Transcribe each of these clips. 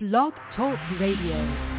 Blog Talk Radio.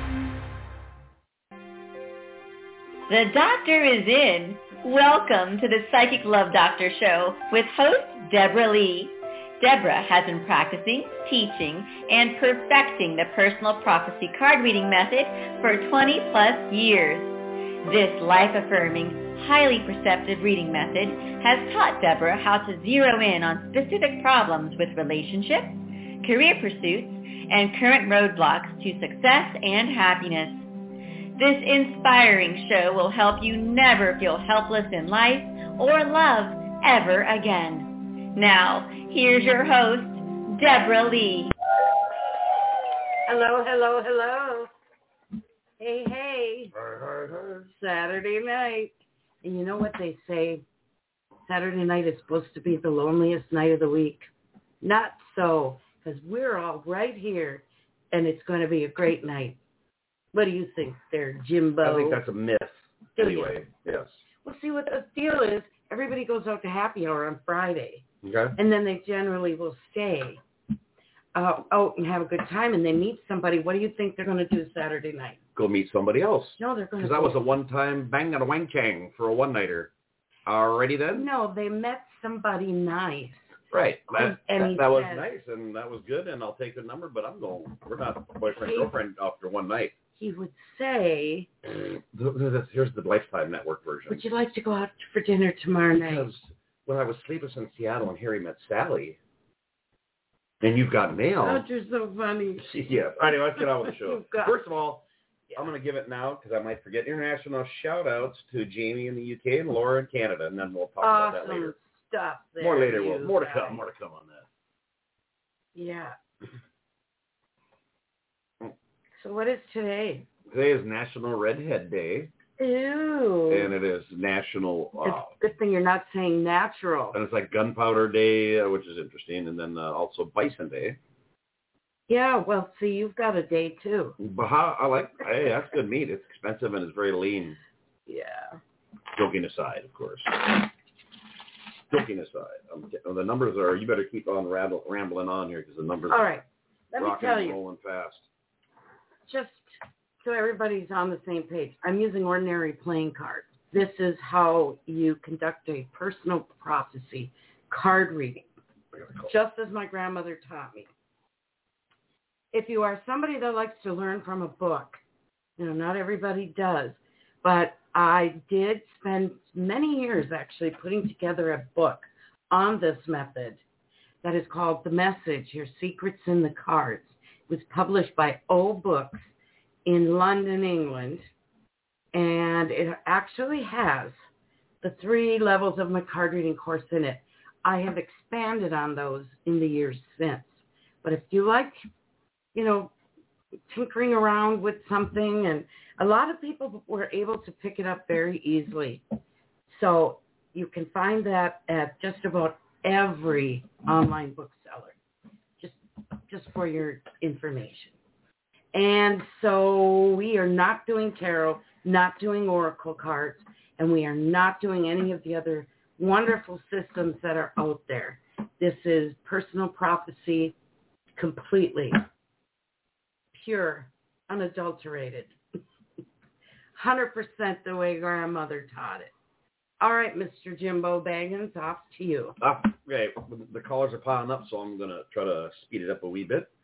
The doctor is in. Welcome to the Psychic Love Doctor Show with host Deborah Lee. Deborah has been practicing, teaching, and perfecting the personal prophecy card reading method for 20 plus years. This life-affirming, highly perceptive reading method has taught Deborah how to zero in on specific problems with relationships, career pursuits, and current roadblocks to success and happiness. This inspiring show will help you never feel helpless in life or love ever again. Now, here's your host, Deborah Lee. Hello, hello, hello. Hey, hey. Saturday night. And you know what they say? Saturday night is supposed to be the loneliest night of the week. Not so, because we're all right here, and it's going to be a great night. What do you think there, Jimbo? I think that's a myth. Anyway, yes. Well, see, what the deal is, everybody goes out to happy hour on Friday. Okay. And then they generally will stay out and have a good time, and they meet somebody. What do you think they're going to do Saturday night? Go meet somebody else. No, they're going to Because that was a one-time bang and a wang chang for a one-nighter. Already then? No, they met somebody nice. Right. That was said, nice, and that was good, and I'll take the number, but we're not boyfriend-girlfriend after one night. He would say, here's the Lifetime Network version. would you like to go out for dinner tomorrow night? Because when I was sleepless in Seattle and Harry met Sally, and you've got mail. Oh, you're so funny. Yeah. Anyway, let's get on with the show. First of all, yeah. I'm going to give it now because I might forget. International shout-outs to Jamie in the UK and Laura in Canada, and then we'll talk about that later. Stuff there. More later. More to come on that. Yeah. So what is today? Today is National Redhead Day. Ew. And it is National... It's a good thing you're not saying natural. And it's like Gunpowder Day, which is interesting, and then also Bison Day. Yeah, well, see, you've got a day, too. But hey, that's good meat. It's expensive and it's very lean. Yeah. Joking aside, of course. Joking aside. The numbers are... You better keep on rambling on here because the numbers All right. Let me tell you. rolling fast. Just so everybody's on the same page, I'm using ordinary playing cards. This is how you conduct a personal prophecy card reading, just as my grandmother taught me. If you are somebody that likes to learn from a book, not everybody does, but I did spend many years actually putting together a book on this method that is called The Message, Your Secrets in the Cards. It was published by O Books in London, England, and it actually has the 3 levels of my card reading course in it. I have expanded on those in the years since. But if you like, tinkering around with something, and a lot of people were able to pick it up very easily. So you can find that at just about every online bookseller. Just for your information. And so we are not doing tarot, not doing oracle cards, and we are not doing any of the other wonderful systems that are out there. This is personal prophecy, completely pure, unadulterated, 100% the way grandmother taught it. All right, Mr. Jimbo Baggins, off to you. Okay, the callers are piling up, so I'm going to try to speed it up a wee bit.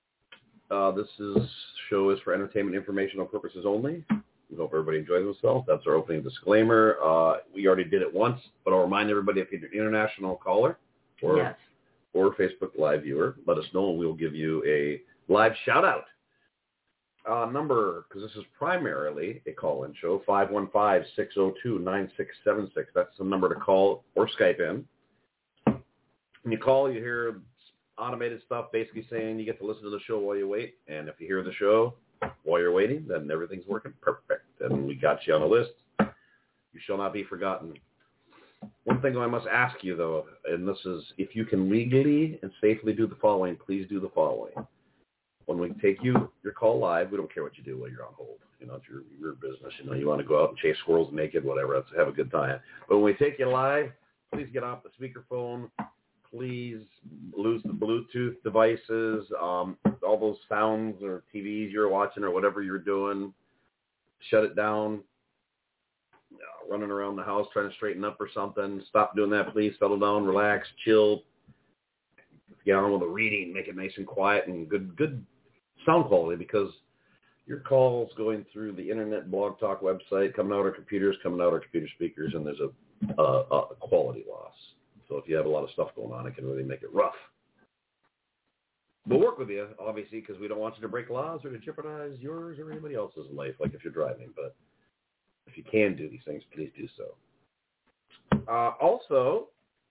Show is for entertainment informational purposes only. We hope everybody enjoys themselves. That's our opening disclaimer. We already did it once, but I'll remind everybody if you're an international caller or Facebook Live viewer, let us know and we'll give you a live shout-out. Number, because this is primarily a call-in show, 515-602-9676. That's the number to call or Skype in. When you call, you hear automated stuff basically saying you get to listen to the show while you wait. And if you hear the show while you're waiting, then everything's working perfect. And we got you on the list. You shall not be forgotten. One thing I must ask you, though, and this is, if you can legally and safely do the following, please do the following. When we take your call live, we don't care what you do while you're on hold. It's your business. You want to go out and chase squirrels naked, whatever. Let's have a good time. But when we take you live, please get off the speakerphone. Please lose the Bluetooth devices. all those sounds or TVs you're watching or whatever you're doing. Shut it down. Running around the house trying to straighten up or something. Stop doing that, please. Settle down, relax, chill. Get on with the reading. Make it nice and quiet and good sound quality, because your calls going through the internet, blog talk website, coming out our computers, coming out our computer speakers, and there's a quality loss. So if you have a lot of stuff going on, it can really make it rough. We'll work with you, obviously, because we don't want you to break laws or to jeopardize yours or anybody else's life, like if you're driving. But if you can do these things, please do so. Also,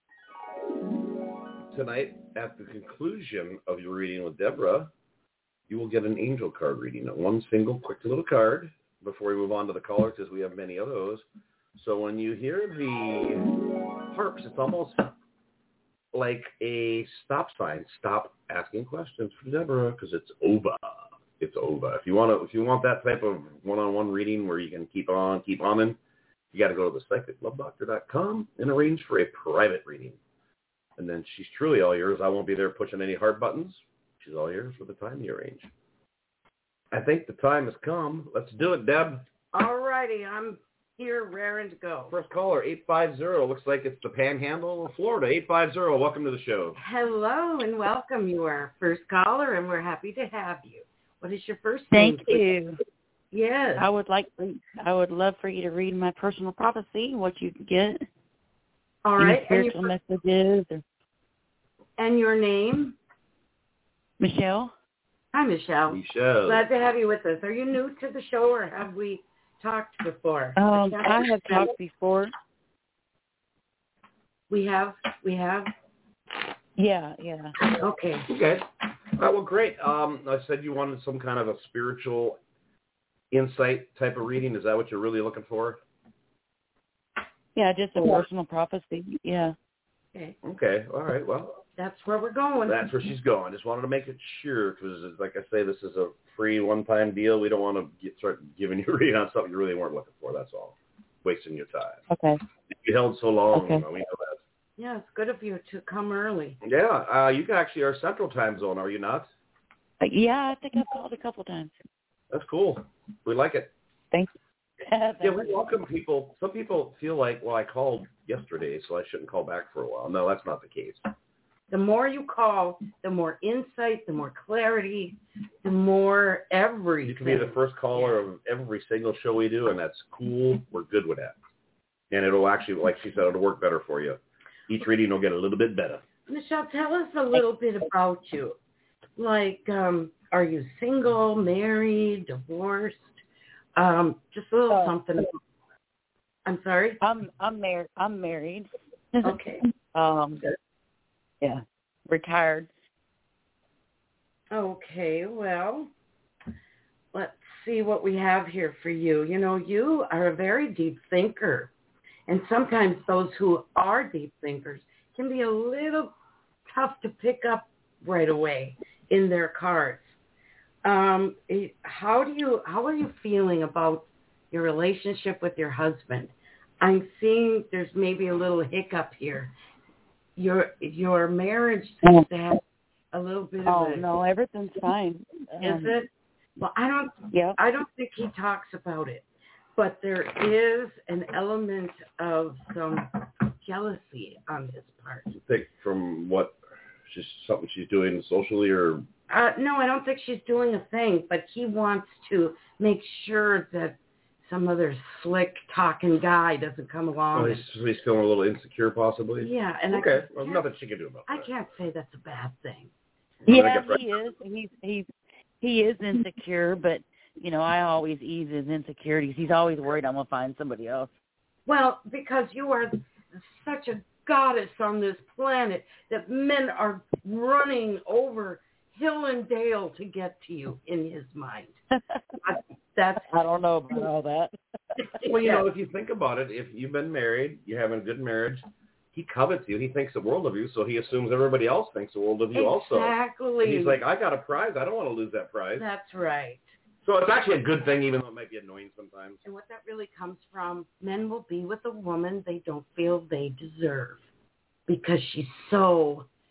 tonight, at the conclusion of your reading with Deborah, you will get an angel card reading, one single quick little card before we move on to the caller, because we have many of those. So when you hear the harps, it's almost like a stop sign. Stop asking questions for Deborah, because it's over. It's over. If you want that type of one-on-one reading where you can keep on, you got to go to the psychiclovedoctor.com and arrange for a private reading. And then she's truly all yours. I won't be there pushing any heart buttons. She's all yours for the time you arrange. I think the time has come. Let's do it, Deb. All righty. I'm here, raring to go. First caller, 850. Looks like it's the Panhandle of Florida. 850. Welcome to the show. Hello and welcome. You are our first caller, and we're happy to have you. What is your first name? Thank you. Yes. I would love for you to read my personal prophecy, what you get. All right. Spiritual messages. And your name? Michelle. Hi, Michelle. Michelle. Glad to have you with us. Are you new to the show, or have we talked before? I have talked before. We have? Yeah. Okay. Well, great. I said you wanted some kind of a spiritual insight type of reading. Is that what you're really looking for? Yeah, just a personal prophecy. Yeah. Okay. All right. Well, that's where we're going. That's where she's going. Just wanted to make it sure, because, like I say, this is a free one-time deal. We don't want to start giving you a reading on something you really weren't looking for. That's all. Wasting your time. Okay. You held so long. Okay. We know that. Yeah, it's good of you to come early. Yeah. You actually are Central Time Zone, are you not? Yeah, I think I've called a couple times. That's cool. We like it. Thank you. Yeah, we welcome people. Some people feel like, well, I called yesterday, so I shouldn't call back for a while. No, that's not the case. The more you call, the more insight, the more clarity, the more everything. You can be the first caller of every single show we do, and that's cool. We're good with that. And it'll actually, like she said, it'll work better for you. Each reading will get a little bit better. Michelle, tell us a little bit about you. Like, are you single, married, divorced? Just a little something. I'm sorry? I'm married. I'm married. Okay. Yeah, retired. Okay, well, let's see what we have here for you. You know, you are a very deep thinker. And sometimes those who are deep thinkers can be a little tough to pick up right away in their cards. How are you feeling about your relationship with your husband? I'm seeing there's maybe a little hiccup here. Your marriage seems to have a little bit of no, everything's fine. Is it? Well, I don't think he talks about it, but there is an element of some jealousy on his part. You think from what? Just something she's doing socially, or? No, I don't think she's doing a thing, but he wants to make sure that some other slick talking guy doesn't come along. Oh, he's feeling a little insecure, possibly? Yeah. And okay. Well, nothing she can do about that. I can't say that's a bad thing. Yeah, he is. He is insecure, but, you know, I always ease his insecurities. He's always worried I'm going to find somebody else. Well, because you are such a goddess on this planet that men are running over hill and dale to get to you in his mind. I don't know about all that. Well, you know, if you think about it, if you've been married, you're having a good marriage, he covets you. He thinks the world of you, so he assumes everybody else thinks the world of you also. Exactly. And he's like, I got a prize. I don't want to lose that prize. That's right. So it's actually a good thing, even though it might be annoying sometimes. And what that really comes from, men will be with a woman they don't feel they deserve because she's so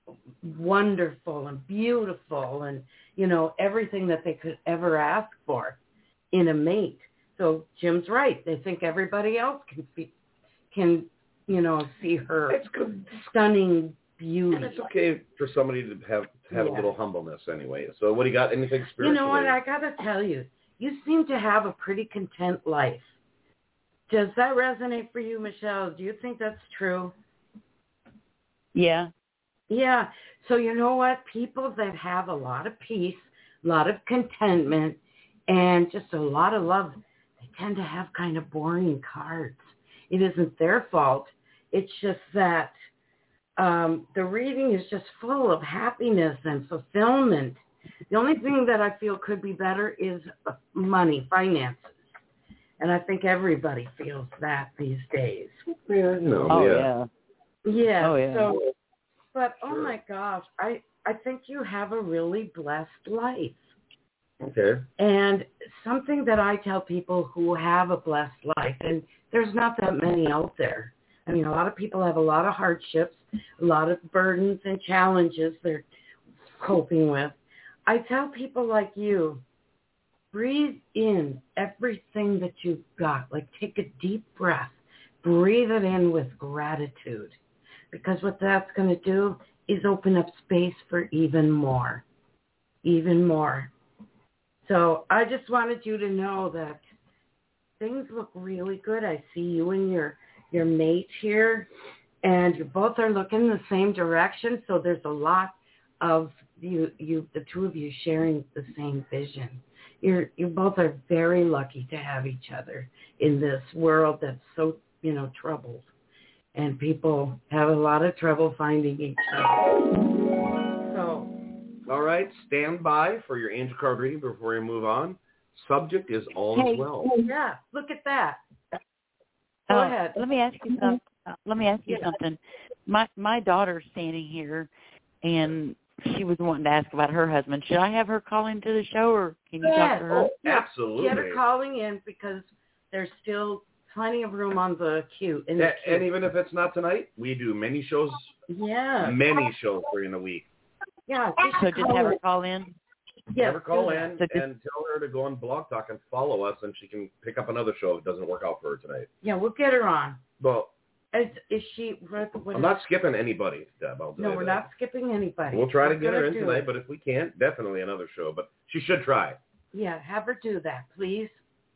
wonderful and beautiful and, everything that they could ever ask for in a mate. So Jim's right. They think everybody else can see her It's good. Stunning beauty. And it's okay for somebody to have a little humbleness anyway. So what do you got? Anything spiritually? You know what? I got to tell you, you seem to have a pretty content life. Does that resonate for you, Michelle? Do you think that's true? Yeah. Yeah. So you know what? People that have a lot of peace, a lot of contentment, and just a lot of love, they tend to have kind of boring cards. It isn't their fault. It's just that the reading is just full of happiness and fulfillment. The only thing that I feel could be better is money, finances. And I think everybody feels that these days. Yeah, no, oh, yeah. Yeah. Oh, yeah. So, but, oh, my gosh, I think you have a really blessed life. Okay. And something that I tell people who have a blessed life, and there's not that many out there. I mean, a lot of people have a lot of hardships, a lot of burdens and challenges they're coping with. I tell people like you, breathe in everything that you've got. Like, take a deep breath. Breathe it in with gratitude. Because what that's going to do is open up space for even more. Even more. So I just wanted you to know that things look really good. I see you and your mate here, and you both are looking the same direction. So there's a lot of you the two of you sharing the same vision. You both are very lucky to have each other in this world that's so, troubled. And people have a lot of trouble finding each other. So. All right, stand by for your angel card reading before we move on. Subject is all is well. Yeah, look at that. Go ahead. Let me ask you something. My daughter's standing here, and she was wanting to ask about her husband. Should I have her call into the show, or can you talk to her? Oh, absolutely. Get her calling in because there's still plenty of room on the queue. And even if it's not tonight, we do many shows. Yeah. Many shows during the week. Yeah. So just have her call in? Yeah. Have her call in and tell her to go on Blog Talk and follow us, and she can pick up another show if it doesn't work out for her tonight. Yeah, we'll get her on. Well, is she? I'm not skipping anybody, Deb. No, we're not skipping anybody. We'll try to get her in tonight, but if we can't, definitely another show. But she should try. Yeah, have her do that, please.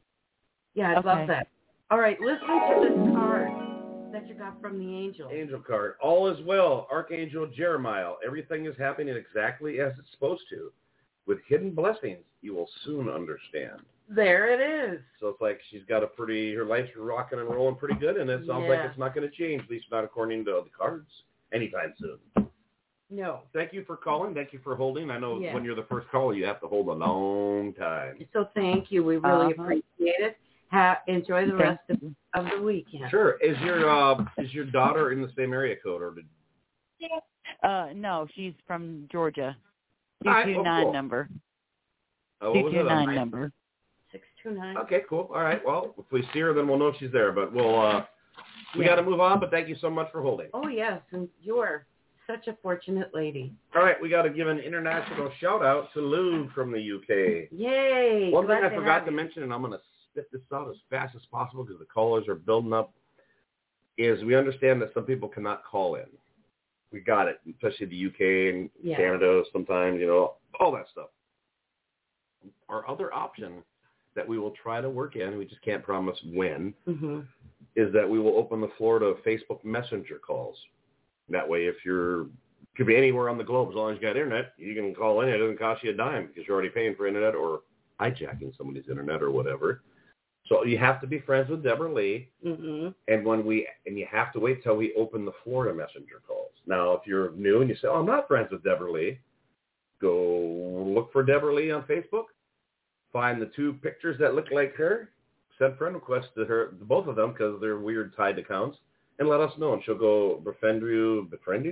Yeah, I'd love that. All right, listen to this card that you got from the angel. Angel card. All is well. Archangel Jeremiah. Everything is happening exactly as it's supposed to. With hidden blessings, you will soon understand. There it is. So it's like she's got her life's rocking and rolling pretty good, and it sounds like it's not going to change, at least not according to the cards, anytime soon. No. Thank you for calling. Thank you for holding. I know when you're the first caller, you have to hold a long time. So thank you. We really appreciate it. Enjoy the rest of the weekend. Sure. Is your daughter in the same area code, or did? No, she's from Georgia. 229 number. 229 number. 629. Okay, cool. All right. Well, if we see her, then we'll know she's there. But we got to move on. But thank you so much for holding. Oh yes, and you are such a fortunate lady. All right, we got to give an international shout out to Lou from the UK. Yay! One thing I forgot to mention, and I'm going to spit this out as fast as possible because the callers are building up, is we understand that some people cannot call in. We got it, especially the UK and Canada sometimes, all that stuff. Our other option that we will try to work in, we just can't promise when, is that we will open the floor to Facebook Messenger calls. That way, if could be anywhere on the globe, as long as you got internet, you can call in. It doesn't cost you a dime because you're already paying for internet or hijacking somebody's internet or whatever. So you have to be friends with Deborah Lee, and you have to wait till we open the floor to messenger calls. Now, if you're new and you say, "Oh, I'm not friends with Deborah Lee," go look for Deborah Lee on Facebook, find the two pictures that look like her, send friend requests to her, both of them, because they're weird tied accounts, and let us know, and she'll go befriend you.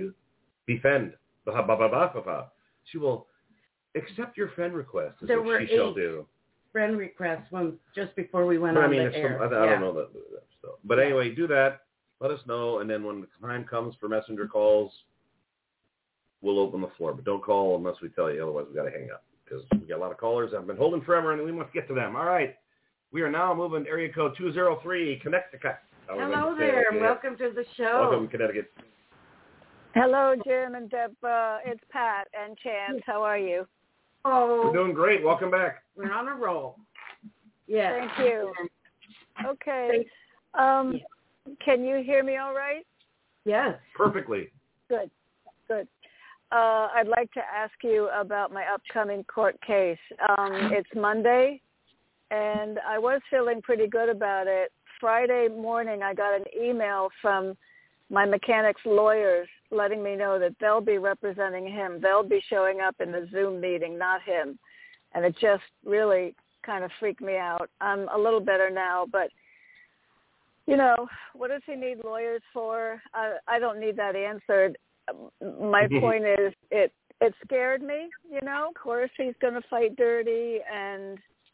She will accept your friend request. There were 8 shall do. Friend requests just before we went on the air. I don't know that stuff. But anyway, do that. Let us know, and then when the time comes for messenger calls, we'll open the floor. But don't call unless we tell you. Otherwise, we got to hang up because we got a lot of callers that have been holding forever, and we must get to them. All right. We are now moving to area code 203, Connecticut. Hello there, and welcome to the show. Welcome, Connecticut. Hello, Jim and Deb. It's Pat and Chance. How are you? Oh, we're doing great. Welcome back. We're on a roll. Yeah. Thank you. Okay. Can you hear me all right? Yes. Perfectly. Good. I'd like to ask you about my upcoming court case. It's Monday, and I was feeling pretty good about it. Friday morning, I got an email from my mechanic's lawyers letting me know that they'll be representing him. They'll be showing up in the Zoom meeting, not him. And it just really kind of freaked me out. I'm a little better now, but, what does he need lawyers for? I don't need that answered. My point is it scared me, Of course he's going to fight dirty and,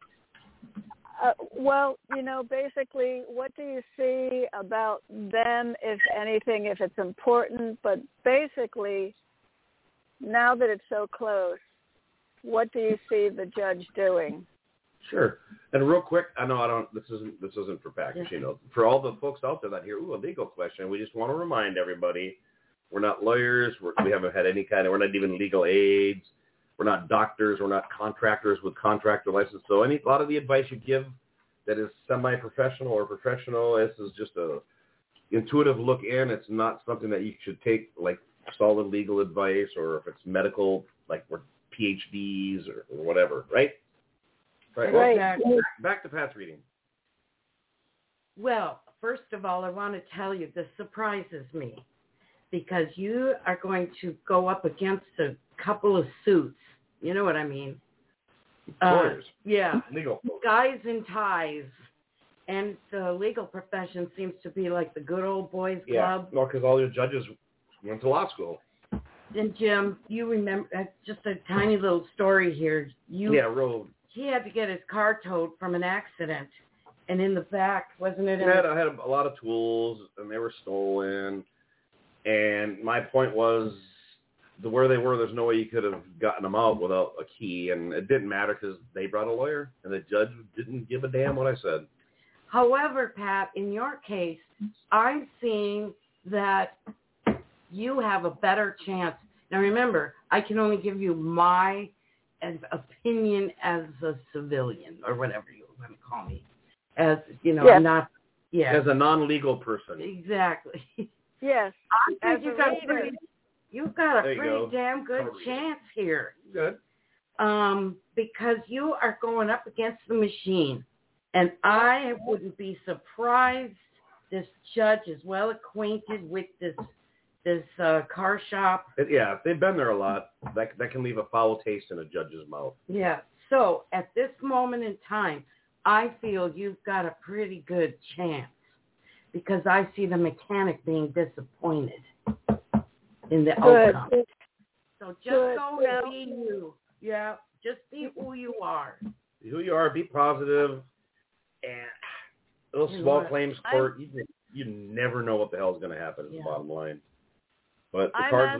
basically, what do you see about them, if anything, if it's important? But basically, now that it's so close, what do you see the judge doing? Sure. And real quick, this isn't for Pat, for all the folks out there that hear, a legal question, we just want to remind everybody, we're not lawyers, we haven't had we're not even legal aides, we're not doctors, we're not contractors with contractor license. So a lot of the advice you give that is semi-professional or professional, this is just a intuitive look in. It's not something that you should take like solid legal advice, or if it's medical, like we're PhDs or whatever, right? Right. Well, back to Pat's reading. Well, first of all, I want to tell you this surprises me because you are going to go up against a couple of suits. You know what I mean? Lawyers. Yeah. Legal. Guys in ties. And the legal profession seems to be like the good old boys club. Yeah, well, because all your judges went to law school. And Jim, you remember, just a tiny little story here. He had to get his car towed from an accident. And in the back, wasn't it? I had a lot of tools, and they were stolen. And my point was, where they were, there's no way you could have gotten them out without a key. And it didn't matter because they brought a lawyer, and the judge didn't give a damn what I said. However, Pat, in your case, I'm seeing that you have a better chance. Now, remember, I can only give you my opinion as a civilian, or whatever you want to call me. As, yes. Not... Yeah. As a non-legal person. Exactly. Yes. I think you've got a pretty damn good chance here. Good. Because you are going up against the machine. And I wouldn't be surprised this judge is well acquainted with this car shop. Yeah, they've been there a lot. That can leave a foul taste in a judge's mouth. Yeah. So at this moment in time, I feel you've got a pretty good chance because I see the mechanic being disappointed in the outcome. So just go and be you. Yeah, just be who you are. Be who you are. Be positive. And those small claims court, you never know what the hell is going to happen. Is the bottom line. But the cards.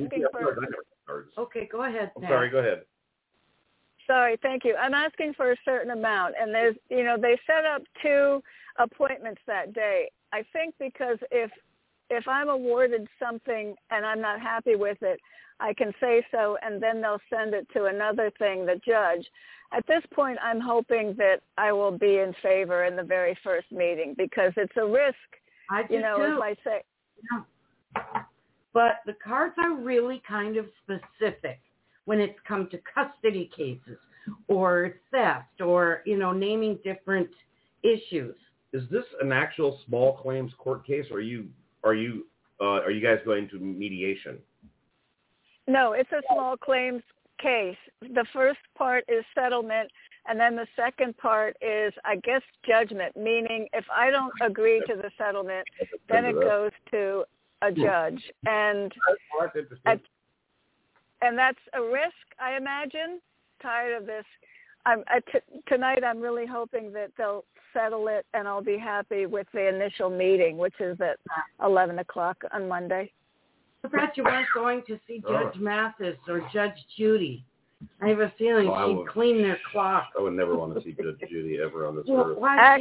Okay, go ahead. I'm sorry. Go ahead. Sorry, thank you. I'm asking for a certain amount, and there's, they set up 2 appointments that day. I think because if I'm awarded something and I'm not happy with it, I can say so, and then they'll send it to another thing, the judge. At this point, I'm hoping that I will be in favor in the very first meeting because it's a risk, I do too. As I say. Yeah. But the cards are really kind of specific when it's come to custody cases or theft or, naming different issues. Is this an actual small claims court case, or are you guys going to mediation? No, it's a small claims case. The first part is settlement, and then the second part is, I guess, judgment, meaning if I don't agree to the settlement, then it goes to a judge. And that's interesting. And that's a risk, I imagine. Tired of this. Tonight I'm really hoping that they'll settle it, and I'll be happy with the initial meeting, which is at 11 o'clock on Monday. I bet you weren't going to see Judge Mathis or Judge Judy. I have a feeling she'd clean their clock. I would never want to see Judge Judy ever on this earth.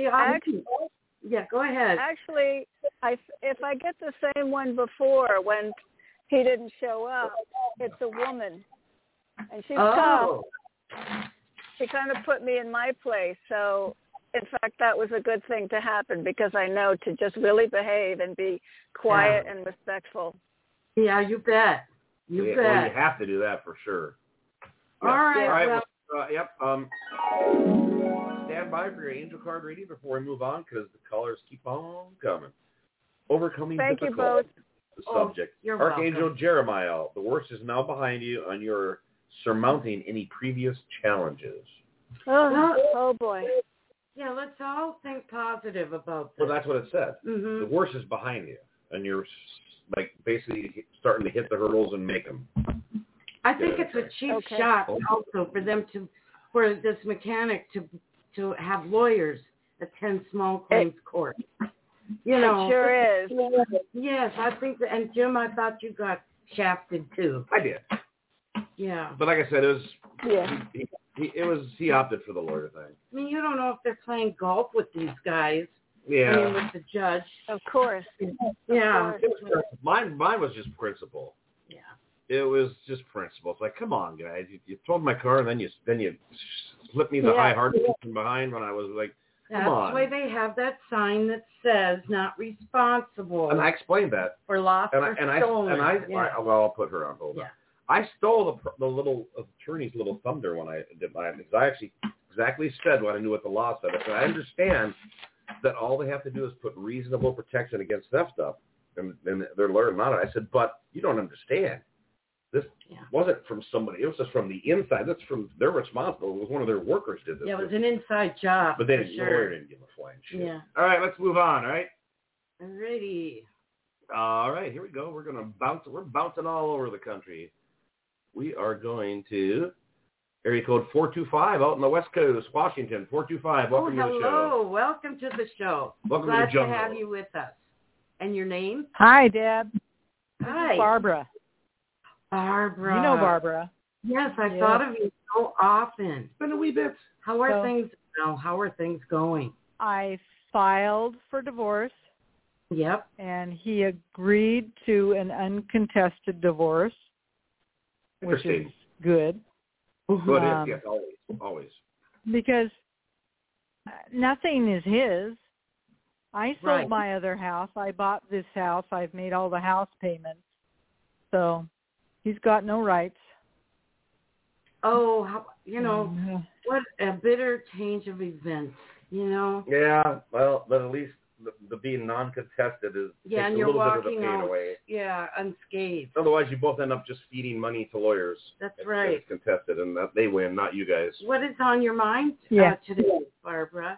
Yeah, go ahead. Actually, if I get the same one before when he didn't show up, it's a woman. And she's tough. She kind of put me in my place. So, in fact, that was a good thing to happen because I know to just really behave and be quiet and respectful. Yeah, you bet. You bet. Well, you have to do that for sure. Yeah. All right. Well, stand by for your angel card reading before we move on because the callers keep on coming. Overcoming difficulty. You both. The subject. Archangel welcome. Jeremiah, the worst is now behind you and you're surmounting any previous challenges. Oh boy. Yeah, let's all think positive about this. Well, that's what it said. Mm-hmm. The worst is behind you and you're like basically starting to hit the hurdles and make them. I think it's a cheap shot also for this mechanic to have lawyers attend small claims court. You know, it sure is. Yes, I think that. And Jim, I thought you got shafted too. I did. Yeah. But like I said, it was. Yeah. He opted for the lawyer thing. I mean, you don't know if they're playing golf with these guys. Yeah. I mean, with the judge. Of course. Yeah. Mine was just principle. Yeah. It was just principle. It's like, come on, guys, you towed my car and then you slipped me the high hard from behind when I was like, come on. That's why they have that sign that says not responsible. And I explained that for lost or stolen. Well, I'll put her on hold. Yeah. I stole the little attorney's little thunder when I did mine because I actually exactly said what I knew what the law said. I said I understand that all they have to do is put reasonable protection against theft up, and they're learning on it. I said, but you don't understand. This wasn't from somebody. It was just from the inside. That's from they're responsible. It was one of their workers did this. Yeah, it was an inside job. But they didn't give a flying shit. Yeah. All right, let's move on. All right. Alrighty. All right, here we go. We're gonna bounce. We're bouncing all over the country. We are going to area code 425 out in the West Coast, Washington. 425. Welcome to the show. Hello. Welcome to the show. Welcome Glad to the jungle. to have you with us. And your name? Hi, Deb. Hi. Barbara. Barbara. You know Barbara. Yes, I thought of you so often. It's been a wee bit. How are things now? How are things going? I filed for divorce. Yep. And he agreed to an uncontested divorce, which is good. Good, yes, always. Because nothing is his. I sold my other house. I bought this house. I've made all the house payments. So he's got no rights. Oh, what a bitter change of events, Yeah, well, but at least the being non-contested is takes and a you're little bit of walking the pain out, away. Yeah, unscathed. Otherwise, you both end up just feeding money to lawyers. That's right. It's contested, and they win, not you guys. What is on your mind today, Barbara?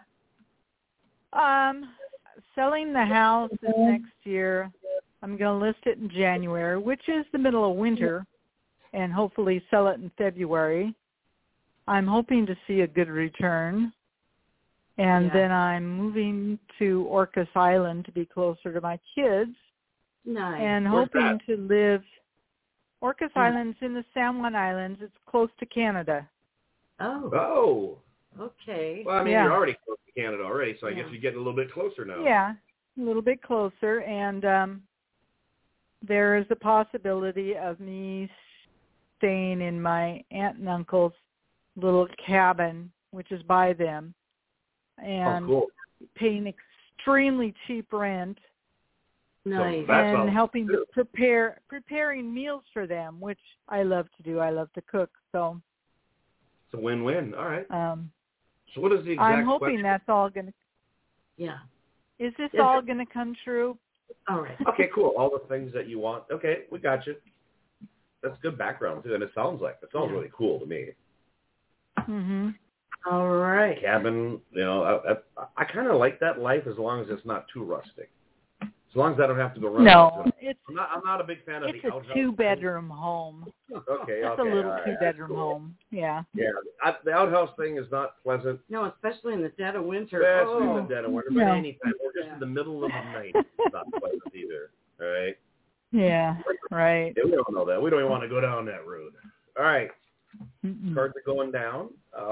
Selling the house is next year. I'm going to list it in January, which is the middle of winter, and hopefully sell it in February. I'm hoping to see a good return. And then I'm moving to Orcas Island to be closer to my kids. Nice. And hoping to live. Orcas Island's in the San Juan Islands. It's close to Canada. Oh. Okay. Well, I mean, you're already close to Canada already, so I guess you're getting a little bit closer now. Yeah, a little bit closer. And there is a possibility of me staying in my aunt and uncle's little cabin, which is by them, and paying extremely cheap rent. Nice. And helping to preparing meals for them, which I love to do. I love to cook, so it's a win-win. All right. So what is the exact I'm hoping question? that's all going to. Yeah. Is this all going to come true? All right. Okay, cool. All the things that you want. Okay, we got you. That's good background too, and it sounds really cool to me. Mhm. All right. Cabin, I kind of like that life as long as it's not too rustic. As long as I don't have to go run. No, I'm not a big fan of the outhouse. It's a two-bedroom home. Okay, it's a little two-bedroom home. Yeah. Yeah, the outhouse thing is not pleasant. No, especially in the dead of winter. Especially in the dead of winter, but anytime. We're just in the middle of the night. It's not pleasant either. All right. Yeah, right. Yeah, we don't know that. We don't even want to go down that road. All right. Mm-mm. Cards are going down.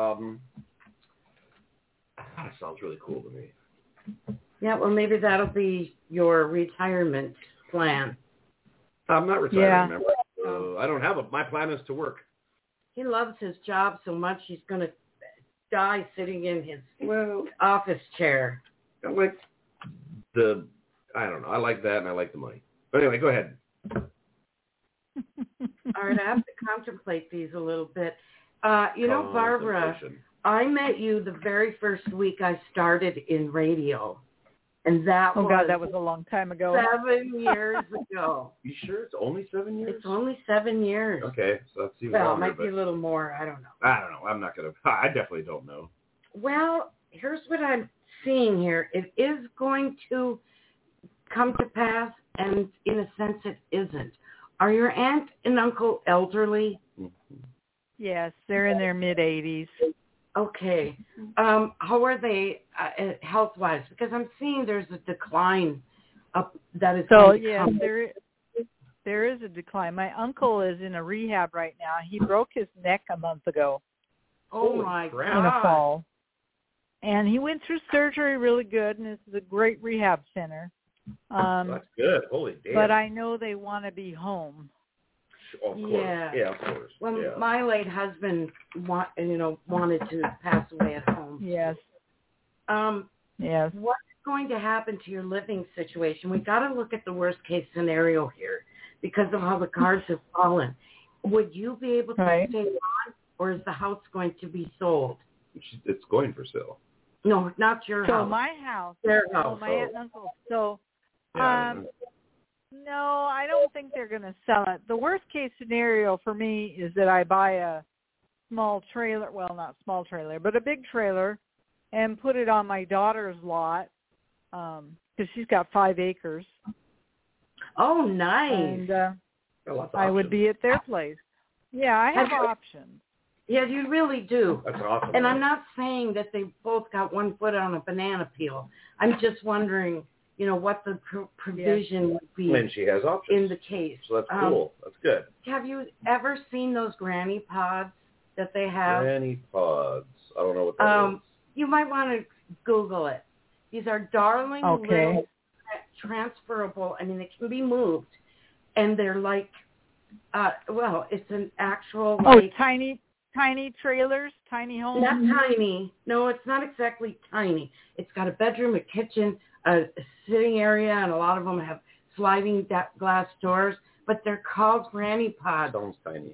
That sounds really cool to me. Yeah, well, maybe that'll be your retirement plan. I'm not retired, Yeah. remember? I don't have my plan is to work. He loves his job so much he's going to die sitting in his office chair. I like I don't know. I like that and I like the money. But anyway, go ahead. All right, I have to contemplate these a little bit. Barbara, I met you the very first week I started in radio. And that that was a long time ago. 7 years ago. You sure it's only 7 years? It's only 7 years. Okay, so that's even Well, longer, it might be a little more. I don't know. I don't know. I'm not going to. I definitely don't know. Well, here's what I'm seeing here. It is going to come to pass, and in a sense it isn't. Are your aunt and uncle elderly? Mm-hmm. Yes, they're in their mid-80s. Okay. How are they health-wise? Because I'm seeing there's a decline that is So, going to yes, come. there is a decline. My uncle is in a rehab right now. He broke his neck a month ago. Oh, Holy my crap. God. In the fall. And he went through surgery really good, and this is a great rehab center. That's good. Holy damn. But I know they want to be home. Of course. Yeah. Yeah, of course. Well, yeah. my late husband wanted to pass away at home. Yes. Yes. What's going to happen to your living situation? We got to look at the worst case scenario here because of how the cards have fallen. Would you be able to stay on, or is the house going to be sold? It's going for sale. No, not your house. So my house. Their house. My aunt and uncle. So, no, I don't think they're going to sell it. The worst case scenario for me is that I buy a small trailer, well, not small trailer, but a big trailer, and put it on my daughter's lot because she's got 5 acres. Oh, nice. And I would be at their place. Yeah, I have options. Yeah, you really do. That's awesome. And I'm not saying that they both got one foot on a banana peel. I'm just wondering, what the provision would be And she has options. in the case. So that's cool. That's good. Have you ever seen those granny pods that they have? Granny pods. I don't know what that is. You might want to Google it. These are darling little transferable. I mean, they can be moved. And they're like, it's an actual... Tiny trailers, tiny homes? Not tiny. No, it's not exactly tiny. It's got a bedroom, a kitchen, a sitting area, and a lot of them have sliding glass doors. But they're called granny pods. Sounds tiny.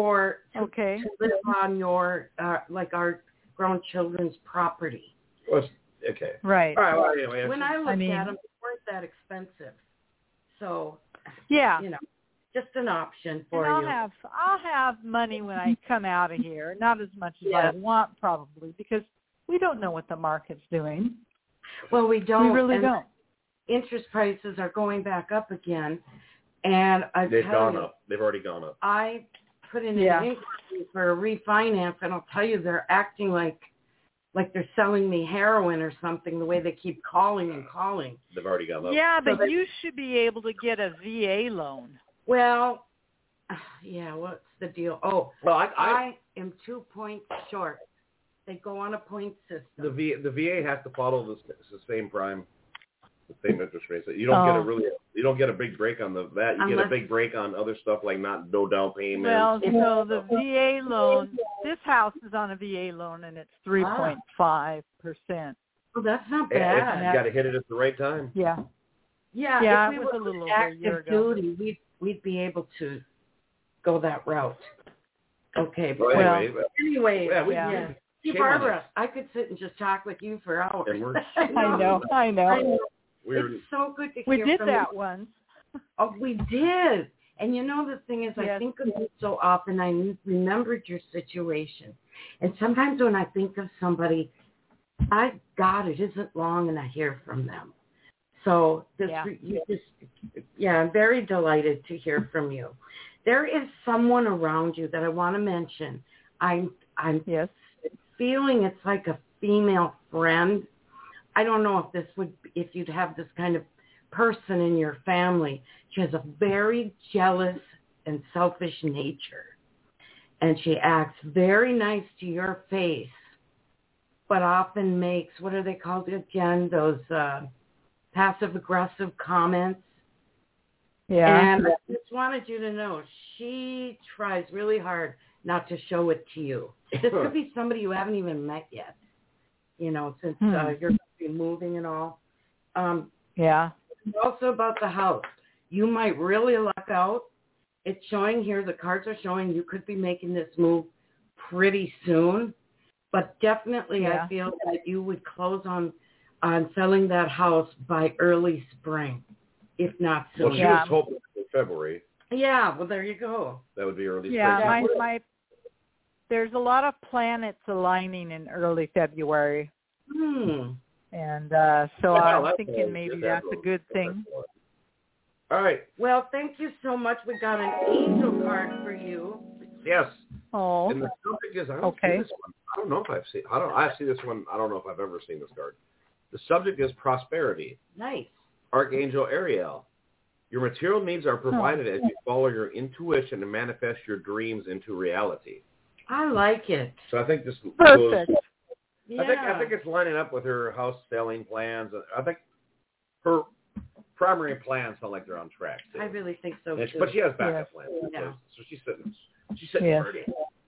To live on your, our grown children's property. Okay. Right. All right. Well, anyway, when I looked at them, they weren't that expensive. So, just an option for you. I'll have money when I come out of here. Not as much as I want, probably, because we don't know what the market's doing. Well, we don't. We really don't. Interest prices are going back up again, and they've gone up. They've already gone up. I put in an inquiry for a refinance, and I'll tell you, they're acting like they're selling me heroin or something. The way they keep calling and calling. They've already gone up. Yeah, but you should be able to get a VA loan. Well, what's the deal? Oh, well, I am 2 points short. They go on a point system. The VA has to follow the same prime, the same interest rate. So you don't get a big break on that. You get a big break on other stuff like no down payment. Well, so the VA loan, this house is on a VA loan and it's 3.5%. Well, that's not bad. You got to hit it at the right time. Yeah. Yeah, if we it was were a little over a year ago. Duty, we'd be able to go that route. Okay. Anyway. See, Barbara, I could sit and just talk with you for hours. I know. It's so good to hear We did from that you. once. Oh, we did. And the thing is, I think of you so often, I remembered your situation. And sometimes when I think of somebody, it isn't long and I hear from them. So I'm very delighted to hear from you. There is someone around you that I want to mention. I'm feeling it's like a female friend. I don't know if you'd have this kind of person in your family. She has a very jealous and selfish nature. And she acts very nice to your face, but often makes, what are they called again, those passive-aggressive comments. Yeah. And I just wanted you to know, she tries really hard not to show it to you. This could be somebody you haven't even met yet, you know, since you're going to be moving and all. Yeah. Also about the house. You might really luck out. It's showing here, the cards are showing you could be making this move pretty soon. But definitely I feel that you would close on selling that house by early spring, if not soon. Well, she was hoping in February. Yeah, well, there you go. That would be early spring. Yeah, there's a lot of planets aligning in early February. And so I'm thinking maybe that's a good thing. All right. Well, thank you so much. We got an angel card for you. Yes. Oh. And the subject is, I don't see this one. I don't know if I've seen. I see this one. I don't know if I've ever seen this card. The subject is prosperity. Nice. Archangel Ariel. Your material needs are provided as you follow your intuition and manifest your dreams into reality. I like it. So I think this Perfect. goes. Yeah. I think it's lining up with her house selling plans. I think her primary plans sound like they're on track too. I really think so too. But she has backup plans. Yeah. So she's sitting pretty.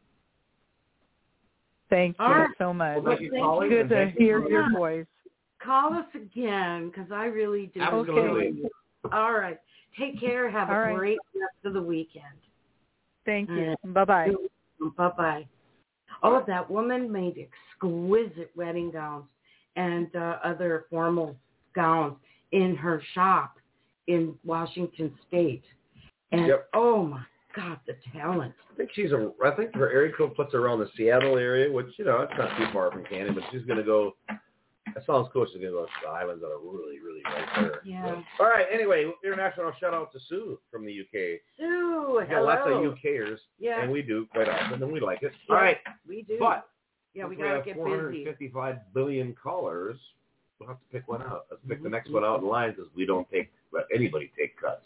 Thank you so much. Well, good to hear your voice. Call us again because I really do. Absolutely. All right. Take care. Have a great rest of the weekend. Thank you. Bye-bye. Bye-bye. Oh, that woman made exquisite wedding gowns and other formal gowns in her shop in Washington State. And oh my God, the talent. I think her area code puts her around the Seattle area, which, you know, it's not too far from Canada, but she's going to go, that sounds cool. She's going to go to the islands that are really, really right there. Yeah. So, all right. Anyway, international shout out to Sue from the UK. Sue, hello. Lots of UKers. Yeah. And we do quite often, and we like it. Yeah, all right. We do. But we got to get busy. 455 billion callers. We'll have to pick one out. Let's pick the next one out in line because we don't let anybody take cuts.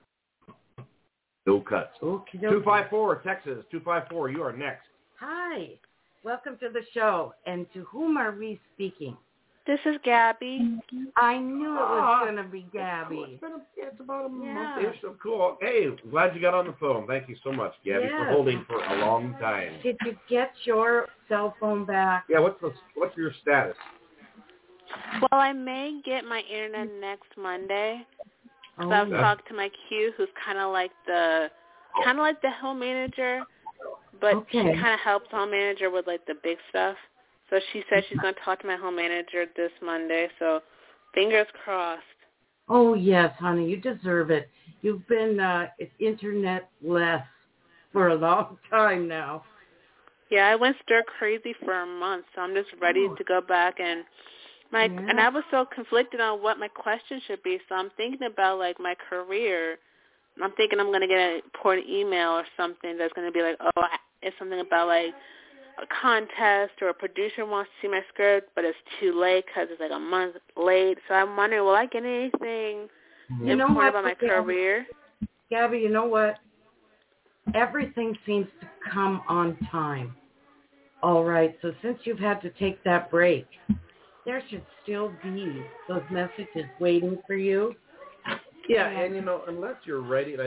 No cuts. Okay. 254, Texas. 254, you are next. Hi. Welcome to the show. And to whom are we speaking? This is Gabby. I knew it was going to be Gabby. It's about a month-ish. So cool. Hey, glad you got on the phone. Thank you so much, Gabby, for holding for a long time. Did you get your cell phone back? Yeah, what's your status? Well, I may get my internet next Monday. So I've talked to my Q, who's kind of like the home manager, but she kind of helps home manager with like the big stuff. So she said she's going to talk to my home manager this Monday. So fingers crossed. Oh yes, honey, you deserve it. You've been internet-less for a long time now. Yeah, I went stir crazy for a month, so I'm just ready to go back and. And I was so conflicted on what my question should be, so I'm thinking about, like, my career. I'm thinking I'm going to get an important email or something that's going to be like, it's something about, like, a contest or a producer wants to see my script, but it's too late because it's, like, a month late. So I'm wondering, will I get anything important about my career? Gabby, you know what? Everything seems to come on time. All right, so since you've had to take that break, there should still be those messages waiting for you. Yeah, and unless you're writing,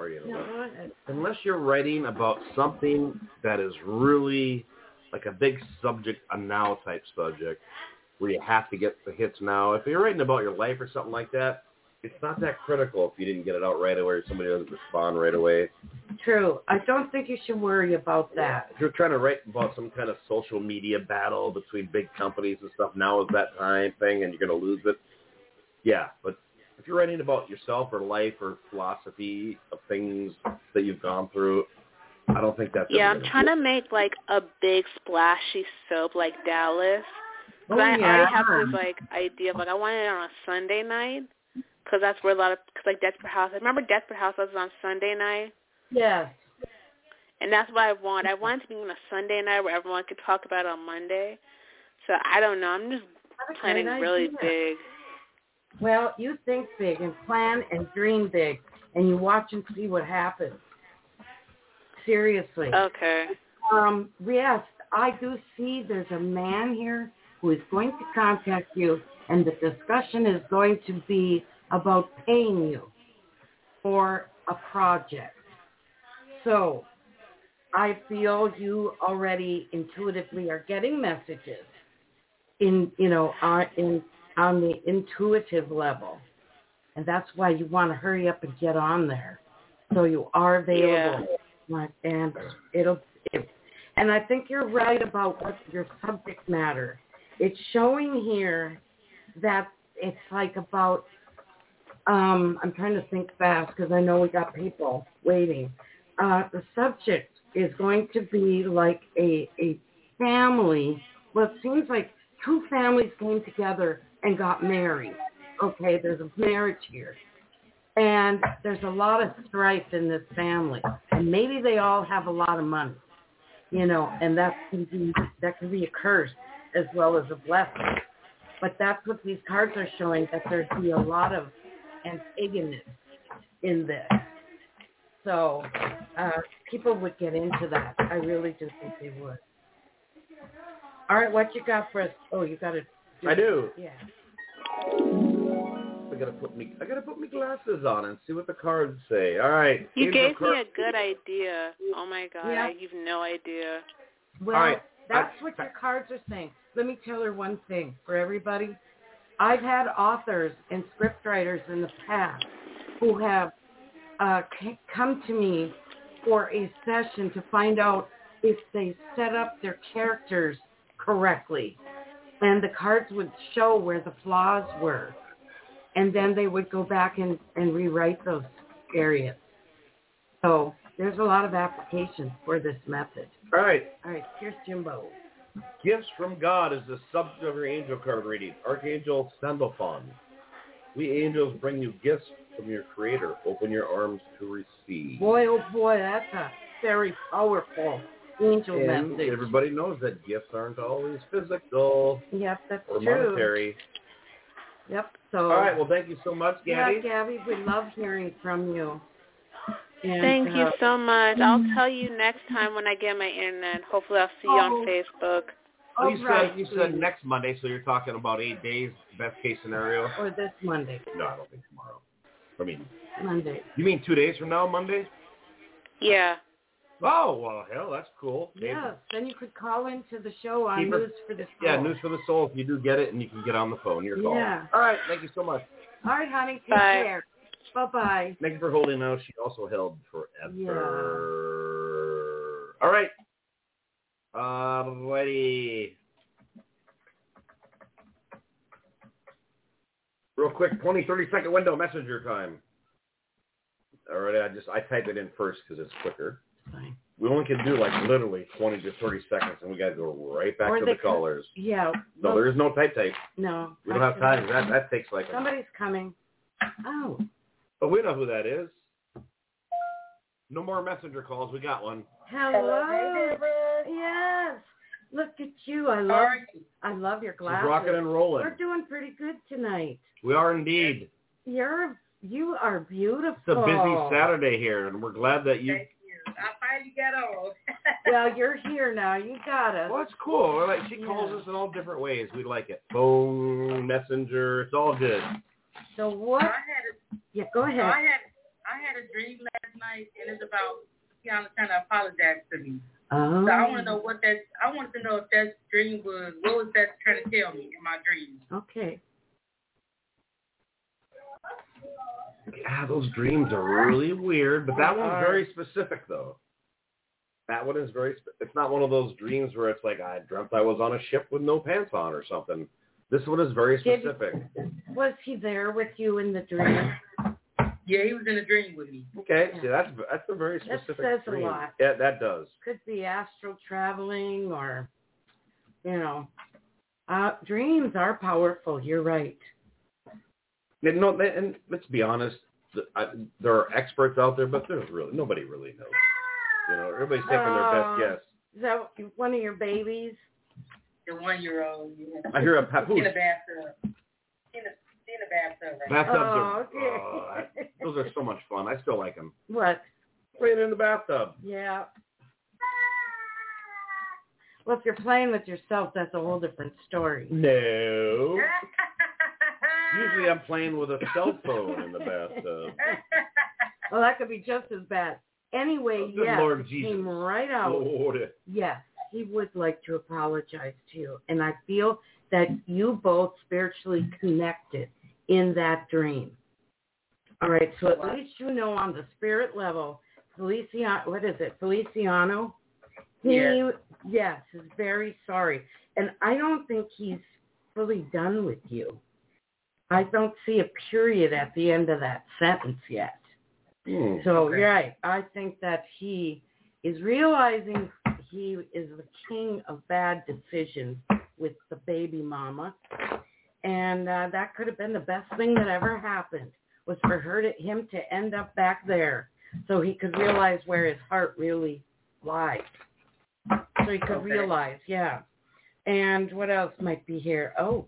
unless you're writing about something that is really like a big subject, a now type subject, where you have to get the hits now. If you're writing about your life or something like that, it's not that critical if you didn't get it out right away or somebody doesn't respond right away. True. I don't think you should worry about that. If you're trying to write about some kind of social media battle between big companies and stuff, now is that time thing and you're going to lose it. Yeah, but if you're writing about yourself or life or philosophy of things that you've gone through, I don't think that's... Yeah, I'm trying to make, like, a big splashy soap like Dallas. Because I already have this, like, idea of, like, I want it on a Sunday night. Because that's where like Desperate Housewives. Remember Desperate Housewives was on Sunday night? Yes. And that's what I want. I want it to be on a Sunday night where everyone could talk about it on Monday. So I don't know. I'm just planning really big. Well, you think big and plan and dream big, and you watch and see what happens. Seriously. Okay. Yes, I do see there's a man here who is going to contact you, and the discussion is going to be about paying you for a project. So I feel you already intuitively are getting messages on the intuitive level. And that's why you want to hurry up and get on there. So you are available. Yeah. And I think you're right about what your subject matter. It's showing here that it's like about, I'm trying to think fast because I know we got people waiting. The subject is going to be like a family. Well, it seems like two families came together and got married. Okay, there's a marriage here. And there's a lot of strife in this family. And maybe they all have a lot of money, and that can be a curse as well as a blessing. But that's what these cards are showing, that there'd be a lot of antagonists in this. So people would get into that. I really do think they would. All right, what you got for us? Oh, you got it. I do. Yeah. I gotta put my glasses on and see what the cards say. All right. You gave me a good idea. Oh my God, yeah. You've no idea. Well, all right. That's what your cards are saying. Let me tell her one thing for everybody. I've had authors and scriptwriters in the past who have come to me for a session to find out if they set up their characters correctly. And the cards would show where the flaws were. And then they would go back and rewrite those areas. So there's a lot of applications for this method. All right, here's Jimbo. Gifts from God is the subject of your angel card reading. Archangel Sandalphon. We angels bring you gifts from your Creator. Open your arms to receive. Boy, oh boy, that's a very powerful angel and message. Everybody knows that gifts aren't always physical. Yep, that's or true. monetary. Yep. So. All right. Well, thank you so much, Gabby. Yeah, Gabby, we love hearing from you. And, thank you so much. I'll tell you next time when I get my internet. Hopefully, I'll see you on Facebook. Oh, you said next Monday, so you're talking about 8 days, best case scenario. Or this Monday. No, I don't think tomorrow. I mean Monday. You mean 2 days from now, Monday? Yeah. Oh, well, hell, that's cool. Yeah, then you could call into the show on News for the Soul. Yeah, News for the Soul. If you do get it, and you can get on the phone. Your call. Yeah. All right, thank you so much. All right, honey. Take Bye. care. Bye-bye. Thank you for holding out. She also held forever. Yeah. All right. Alrighty. Real quick, 20, 30-second window, messenger time. All right, I type it in first because it's quicker. Fine. We only can do like literally 20 to 30 seconds, and we got to go right back to the callers. Yeah. No, there is no type. No. We don't have time. That takes like somebody's coming. Oh. But we know who that is. No more messenger calls. We got one. Hello. Hey, yes. Look at you. I love your glasses. She's rocking and rolling. We're doing pretty good tonight. We are indeed. You are beautiful. It's a busy Saturday here, and we're glad that you. Thank you. I finally got on. Well, you're here now. You got us. Well, it's cool. Like she calls us in all different ways. We like it. Phone, messenger. It's all good. So what? Go ahead. So I had a dream last night, and it's about trying to apologize to me. Oh. So I want to know I wanted to know if that dream was, what was that trying to tell me in my dream? Okay. Yeah, those dreams are really weird, but that one's very specific, though. That one is it's not one of those dreams where it's like, I dreamt I was on a ship with no pants on or something. This one is very specific. Was he there with you in the dream? Yeah, he was in a dream with me. Okay, see, that's a very specific That says dream. a lot. Yeah, that does. Could be astral traveling or, dreams are powerful. You're right. And let's be honest, there are experts out there, but nobody really knows. Everybody's taking their best guess. Is that one of your babies? The 1-year-old. Yeah. I hear a papoose. In the bathtub. In the bathtub. Bathtubs okay. those are so much fun. I still like them. What? Playing in the bathtub. Yeah. Well, if you're playing with yourself, that's a whole different story. No. Usually I'm playing with a cell phone in the bathtub. Well, that could be just as bad. Anyway, yes, Lord it Jesus. came right out. Lord. Yes, he would like to apologize to you. And I feel that you both spiritually connected in that dream. All right, so at least you know on the spirit level, Feliciano, yes, is very sorry. And I don't think he's fully done with you. I don't see a period at the end of that sentence yet. So, you're right. I think that he is realizing he is the king of bad decisions with the baby mama. And that could have been the best thing that ever happened, was for him to end up back there so he could realize where his heart really lies. So he could realize, yeah. And what else might be here? Oh.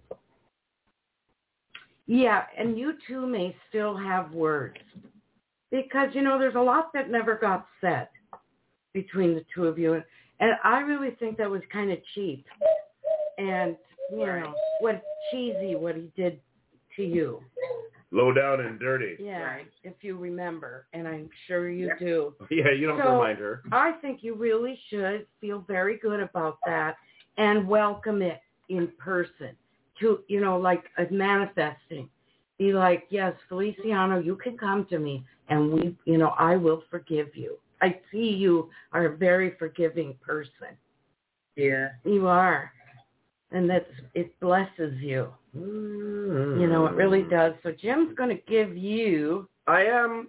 Yeah, and you two may still have words. Because, there's a lot that never got said between the two of you. And I really think that was kind of cheap. And, what he did to you. Low down and dirty. Yeah, if you remember. And I'm sure you do. Yeah, you don't have to remind her. I think you really should feel very good about that and welcome it in person to, like manifesting. Be like, yes, Feliciano, you can come to me and I will forgive you. I see you are a very forgiving person. Yeah. You are. And it blesses you. It really does. So Jim's going to give you... I am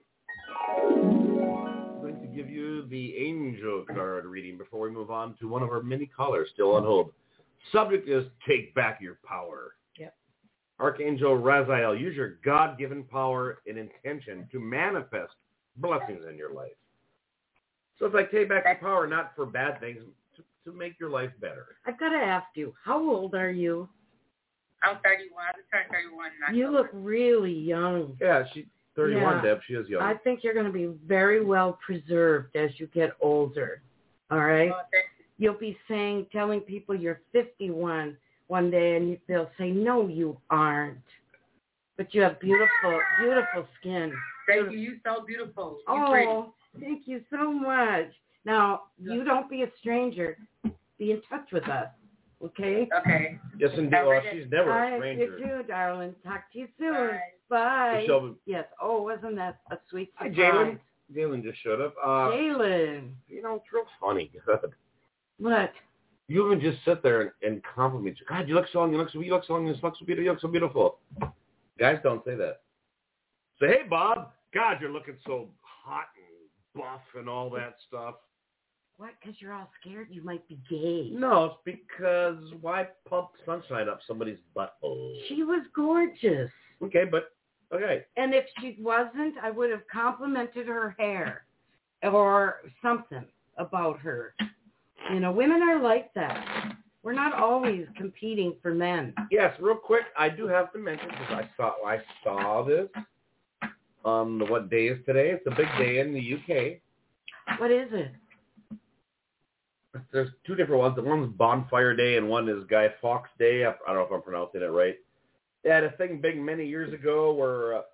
going to give you the angel card reading before we move on to one of our many callers still on hold. Subject is take back your power. Yep. Archangel Raziel, use your God-given power and intention to manifest blessings in your life. So it's like take back your power, not for bad things, to make your life better. I've got to ask you, how old are you? I'm 31. I just turned 31. You look really young. Yeah, she's 31, Deb. She is young. I think you're going to be very well preserved as you get older. All right? Oh, thank you. You'll be telling people you're 51 one day, and they'll say, no, you aren't. But you have beautiful, beautiful skin. Thank you. You're so beautiful. You're pretty. Thank you so much. Now, you don't be a stranger. Be in touch with us, okay? Okay. Yes, indeed. Well, she's never a stranger. You too, darling. Talk to you soon. Bye. Bye. Yes. Oh, wasn't that a sweet surprise? Hi, Jalen. Jalen just showed up. Jalen. It's real funny. Good. What? You even just sit there and compliment you. God, you look so young. You look so young. You look so beautiful. You look so beautiful. Guys don't say that. Say, hey, Bob. God, you're looking so hot and buff and all that stuff. What? Because you're all scared you might be gay. No, it's because why pump sunshine up somebody's butthole? She was gorgeous. Okay, but, okay. And if she wasn't, I would have complimented her hair or something about her. Women are like that. We're not always competing for men. Yes, real quick, I do have to mention, because I saw this on what day is today. It's a big day in the UK. What is it? There's two different ones. One's Bonfire Day and one is Guy Fawkes Day. I don't know if I'm pronouncing it right. They had a thing big many years ago where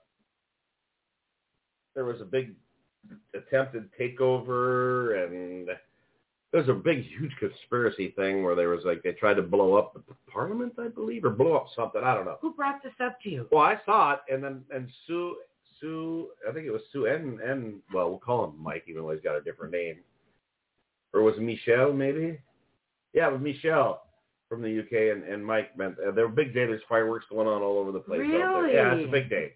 there was a big attempted takeover, and there was a big, huge conspiracy thing where there was they tried to blow up the parliament, I believe, or blow up something. I don't know. Who brought this up to you? Well, I saw it, and Sue, I think it was Sue and well, we'll call him Mike, even though he's got a different name. Or was it Michelle, maybe? Yeah, it was Michelle from the UK, and Mike meant there were big day. There's fireworks going on all over the place. Really? Yeah, it's a big day.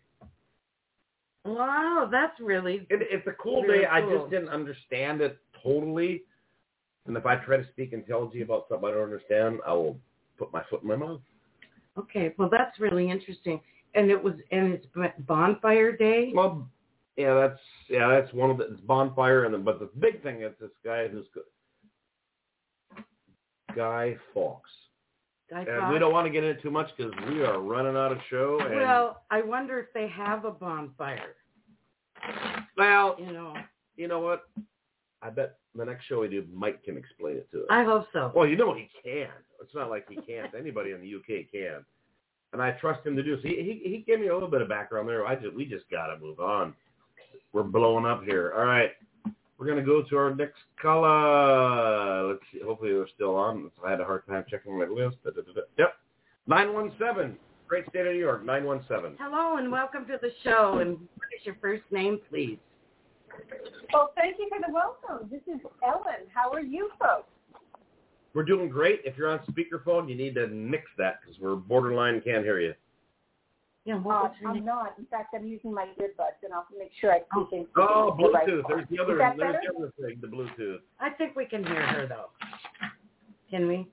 Wow, that's really... It's a cool really day. cool. I just didn't understand it totally. And if I try to speak intelligently about something I don't understand, I will put my foot in my mouth. Okay, well, that's really interesting. And it's Bonfire Day? Well, that's one of the, it's Bonfire, but the big thing is this guy who's Guy Fawkes. we don't want to get into it too much because we are running out of show. And, well, I wonder if they have a bonfire. Well, you know what? I bet the next show we do, Mike can explain it to us. I hope so. Well, he can. It's not like he can't. Anybody in the UK can. And I trust him to do so. He gave me a little bit of background there. We just got to move on. We're blowing up here. All right. We're going to go to our next caller. Let's see. Hopefully they're still on. I had a hard time checking my list. Yep. 917. Great state of New York, 917. Hello and welcome to the show. And what is your first name, please? Well, thank you for the welcome. This is Ellen. How are you folks? We're doing great. If you're on speakerphone, you need to nix that because we're borderline can't hear you. Yeah, I'm not. In fact, I'm using my earbuds, and I'll make sure I speak into Bluetooth. the right There's the other thing, the Bluetooth. I think we can hear her, though. Can we?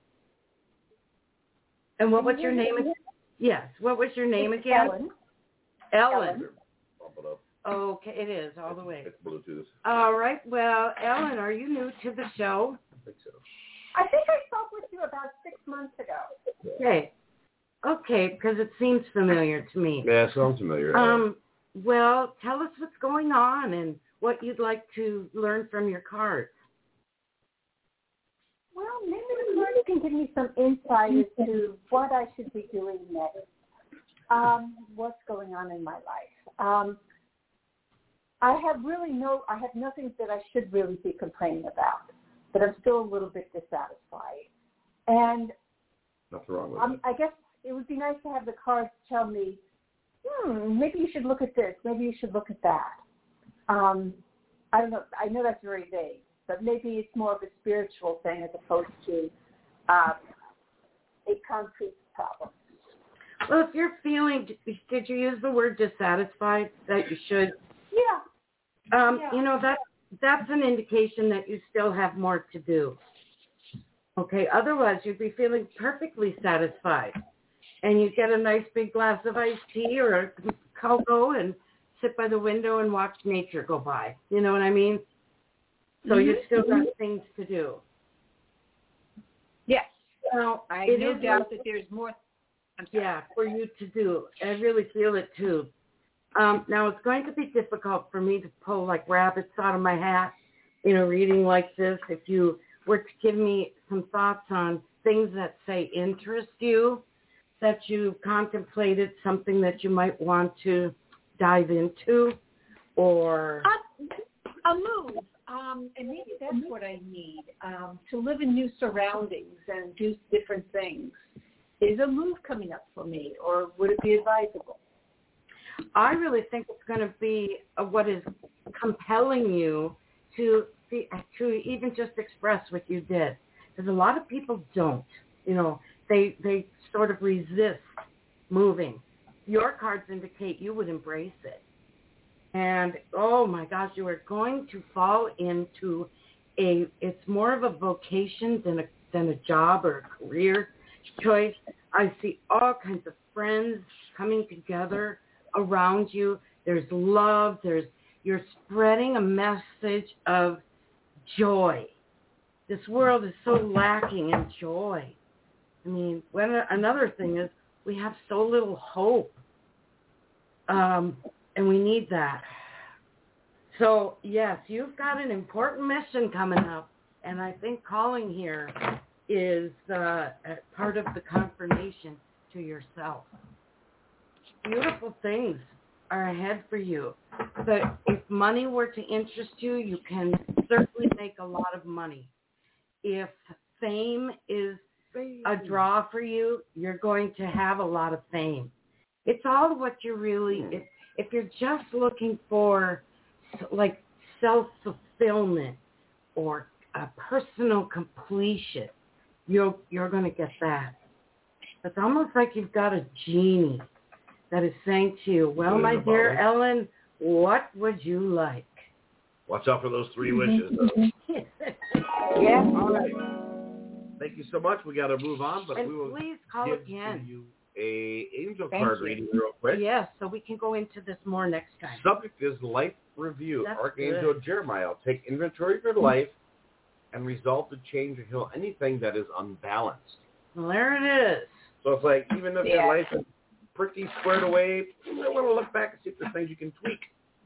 And what was your name again? Yes. What was your name again? Ellen. Bump it up. Okay, it is all the way. It's Bluetooth. All right. Well, Ellen, are you new to the show? I think so. I think I spoke with you about 6 months ago. Okay, because it seems familiar to me. Yeah, it sounds familiar. Well, tell us what's going on and what you'd like to learn from your cards. Well, maybe the cards can give me some insight as to what I should be doing next. What's going on in my life? I have nothing that I should really be complaining about, but I'm still a little bit dissatisfied. And nothing wrong with that. I guess it would be nice to have the cards tell me, maybe you should look at this, maybe you should look at that. I don't know. I know that's very vague, but maybe it's more of a spiritual thing as opposed to a concrete problem. Well, if you're feeling, did you use the word dissatisfied? That you should. Yeah. You know, that's an indication that you still have more to do. Okay. Otherwise, you'd be feeling perfectly satisfied, and you get a nice big glass of iced tea or a cocoa and sit by the window and watch nature go by. You know what I mean? So you still got things to do. Yes. Now, I have no doubt that there's more. Yeah, for you to do. I really feel it too. Now, it's going to be difficult for me to pull like rabbits out of my hat, reading like this. If you were to give me some thoughts on things that, say, interest you, that you contemplated, something that you might want to dive into, or a move. And maybe that's what I need, to live in new surroundings and do different things. Is a move coming up for me, or would it be advisable? I really think it's going to be what is compelling you to even just express what you did. Because a lot of people don't. They sort of resist moving. Your cards indicate you would embrace it. And, oh, my gosh, you are going to fall into it's more of a vocation than a job or a career choice. I see all kinds of friends coming together around you. There's love. You're spreading a message of joy. This world is so lacking in joy. I mean, another thing is we have so little hope, and we need that. So, yes, you've got an important mission coming up, and I think calling here is part of the confirmation to yourself. Beautiful things are ahead for you. But if money were to interest you, you can certainly make a lot of money. If fame is a draw for you, you're going to have a lot of fame. It's all what you're really, if you're just looking for like self-fulfillment or a personal completion, you're going to get that. It's almost like you've got a genie that is saying to you, well, my dear Ellen, what would you like? Watch out for those 3 wishes. Yeah. All right. Thank you so much. We got to move on, but we will please call give again. you a angel card reading real quick. Yes, so we can go into this more next time. Subject is life review. That's Archangel good. Jeremiah will take inventory of your life and resolve to change or heal anything that is unbalanced. Well, there it is. So it's like, even if your life is pretty squared away, you might want to look back and see if there's things you can tweak.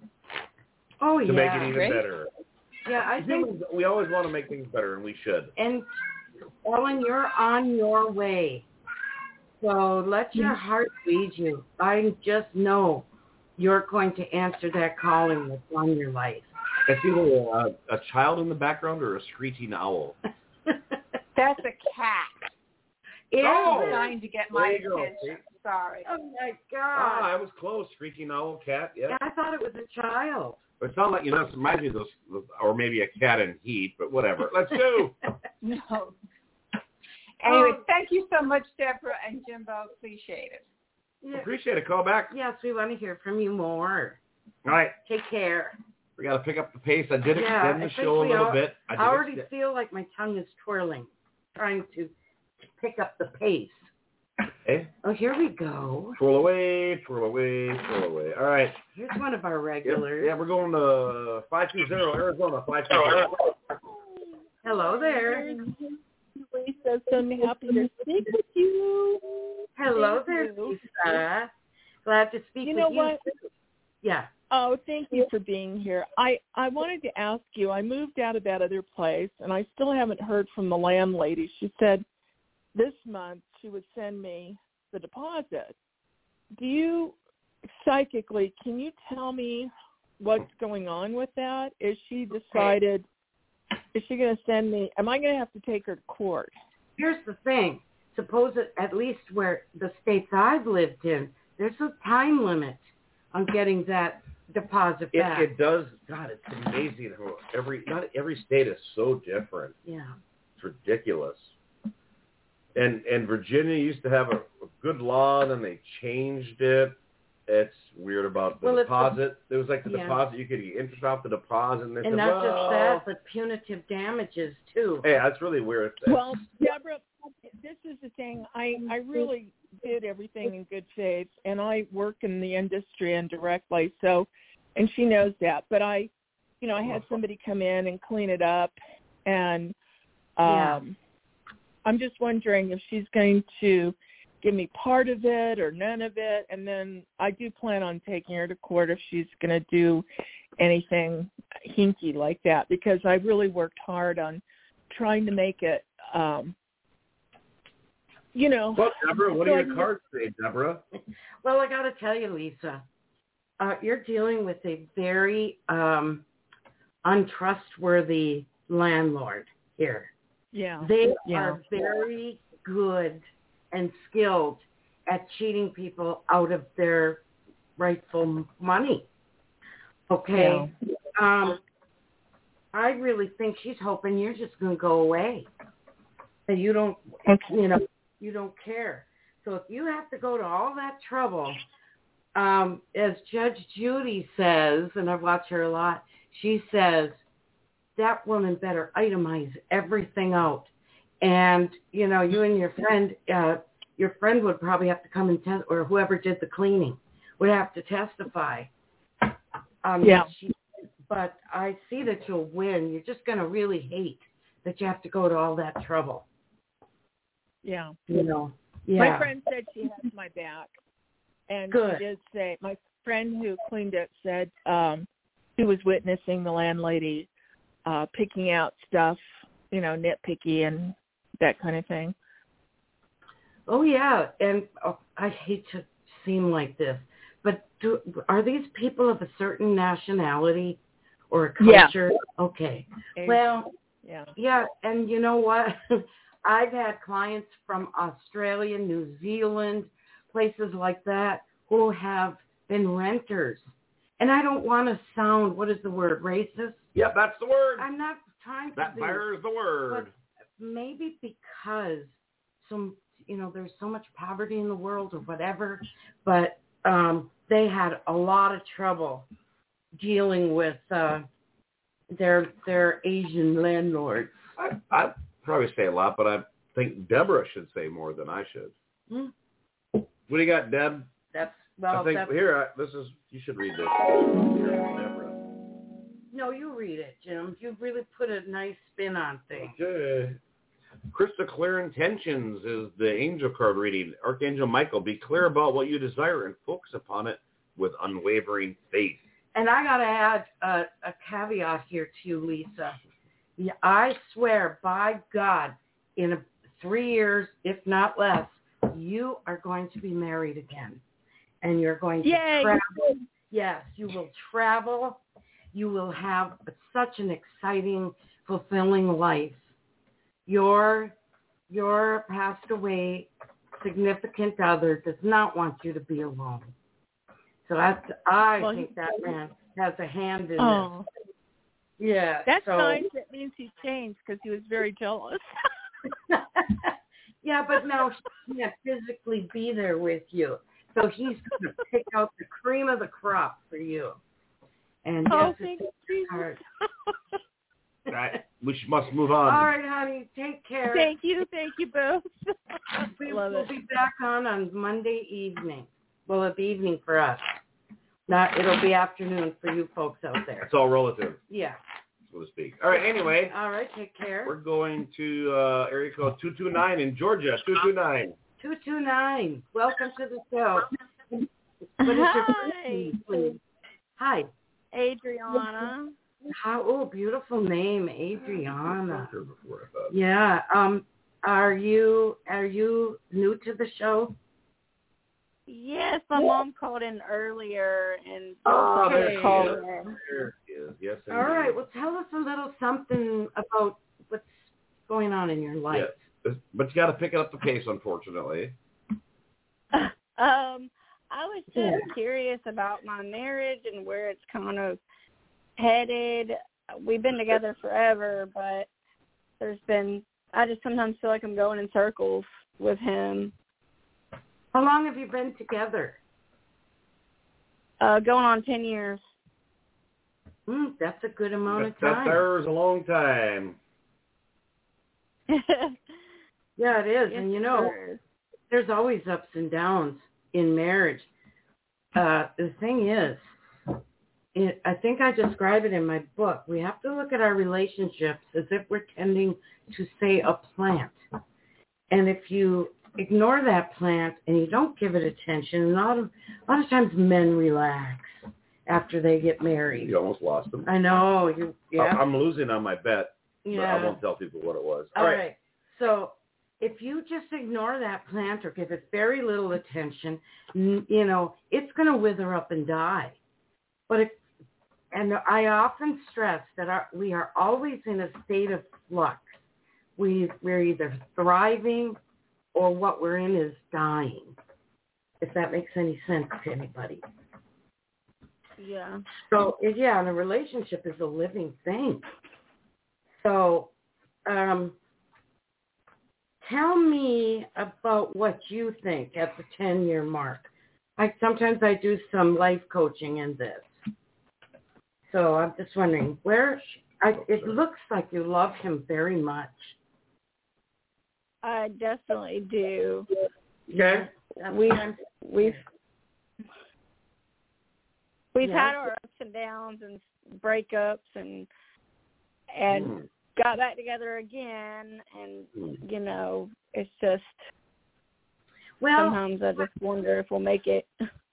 Oh, to make it even better. Yeah, I think we always want to make things better, and we should. And Ellen, you're on your way. So let your heart lead you. I just know you're going to answer that calling that's on your life. It's either a child in the background or a screeching owl. That's a cat. It's trying to get my attention. Sorry. Oh, my God. Ah, I was close. Screeching owl, cat, yeah. I thought it was a child. But it sounds like, it reminds me of those, or maybe a cat in heat, but whatever. Let's go. No. Anyway, thank you so much, Deborah and Jimbo. Appreciate it. Yeah. Appreciate it. Call back. Yes, we want to hear from you more. All right. Take care. We got to pick up the pace. I did extend the show a little bit. I already feel like my tongue is twirling, trying to pick up the pace. Okay. Oh, here we go. Twirl away, twirl away, twirl away. All right. Here's one of our regulars. Yeah, we're going to 520 Arizona. 520. Hello there. Lisa, so happy to speak with you. Hello there, Lisa. Glad to speak with you. You know what? Yeah. Oh, thank you for being here. I wanted to ask you, I moved out of that other place, and I still haven't heard from the landlady. She said this month she would send me the deposit. Do you, psychically, can you tell me what's going on with that? Is she decided, is she going to send me, am I going to have to take her to court? Here's the thing. Suppose at least where the states I've lived in, there's a time limit on getting that deposit back. It does. God, it's amazing how not every state is so different. Yeah. It's ridiculous. And Virginia used to have a good law, then they changed it. It's weird about the deposit. It was like the deposit, you could get interest off the deposit. And not just that, but punitive damages, too. Hey, that's really weird. Well, Deborah, this is the thing. I really did everything in good faith, and I work in the industry indirectly, so, and she knows that. But I had somebody come in and clean it up, and I'm just wondering if she's going to give me part of it or none of it, and then I do plan on taking her to court if she's going to do anything hinky like that, because I really worked hard on trying to make it, Well, Deborah, what are your cards say, Deborah? Well, I got to tell you, Lisa, you're dealing with a very untrustworthy landlord here. Yeah. They are very good and skilled at cheating people out of their rightful money. Okay. Yeah. I really think she's hoping you're just going to go away. That you don't, you don't care. So if you have to go to all that trouble, as Judge Judy says, and I've watched her a lot, she says, that woman better itemize everything out. And, you and your friend would probably have to come and test, or whoever did the cleaning would have to testify. But I see that you'll win. You're just going to really hate that you have to go to all that trouble. Yeah. Yeah. My friend said she has my back. And Good. She did say, my friend who cleaned it said she was witnessing the landlady picking out stuff, nitpicky and that kind of thing. Oh, yeah. And I hate to seem like this, but are these people of a certain nationality or a culture? Yeah. Okay. Well, yeah. And you know what? I've had clients from Australia, New Zealand, places like that who have been renters. And I don't want to sound, what is the word, racist? Yeah, that's the word. I'm not trying to That fire is the word. But maybe because there's so much poverty in the world or whatever, but they had a lot of trouble dealing with their Asian landlords. I'd probably say a lot, but I think Deborah should say more than I should. What do you got, Deb? You should read this. Deborah. No, you read it, Jim. You really put a nice spin on things. Okay. Krista, clear intentions is the angel card reading. Archangel Michael, be clear about what you desire and focus upon it with unwavering faith. And I got to add a caveat here to you, Lisa. Yeah, I swear by God, in 3 years, if not less, you are going to be married again. And you're going to travel. Yes, you will travel. You will have such an exciting, fulfilling life. Your passed away significant other does not want you to be alone. So I think that man has a hand in this. Yeah. That's nice. That means he's changed because he was very jealous. Yeah, but now she can't physically be there with you. So he's going to pick out the cream of the crop for you. And thank you. Right. We must move on. All right, honey. Take care. Thank you both. We'll be back on Monday evening. Well, it's evening for us. It'll be afternoon for you folks out there. It's all relative. Yeah. So to speak. All right, anyway. All right, take care. We're going to area code 229 in Georgia. 229. 229. Welcome to the show. What is your name, please? Hi. Adriana. Beautiful name, Adriana. Yeah. Are you new to the show? Yes, my mom called in earlier and called in. Yes. All right. Well, tell us a little something about what's going on in your life. Yes. But you got to pick it up the pace, unfortunately. I was just curious about my marriage and where it's kind of headed. We've been together forever, but I just sometimes feel like I'm going in circles with him. How long have you been together? Going on 10 years. That's a good amount of time. That's a long time. Yeah, it is. Yes, and there's always ups and downs in marriage. The thing is, I think I describe it in my book. We have to look at our relationships as if we're tending to, say, a plant. And if you ignore that plant and you don't give it attention, a lot of times men relax after they get married. You almost lost them. I know. I'm losing on my bet, but I won't tell people what it was. All right. So if you just ignore that plant or give it very little attention, it's going to wither up and die. But I often stress that we are always in a state of flux. We're either thriving or what we're in is dying, if that makes any sense to anybody. Yeah. So, and a relationship is a living thing. So, tell me about what you think at the 10-year mark. Sometimes I do some life coaching in this. So I'm just wondering, it looks like you love him very much. I definitely do. Okay. We've had our ups and downs and breakups and got back together again, and it's just sometimes I just wonder if we'll make it.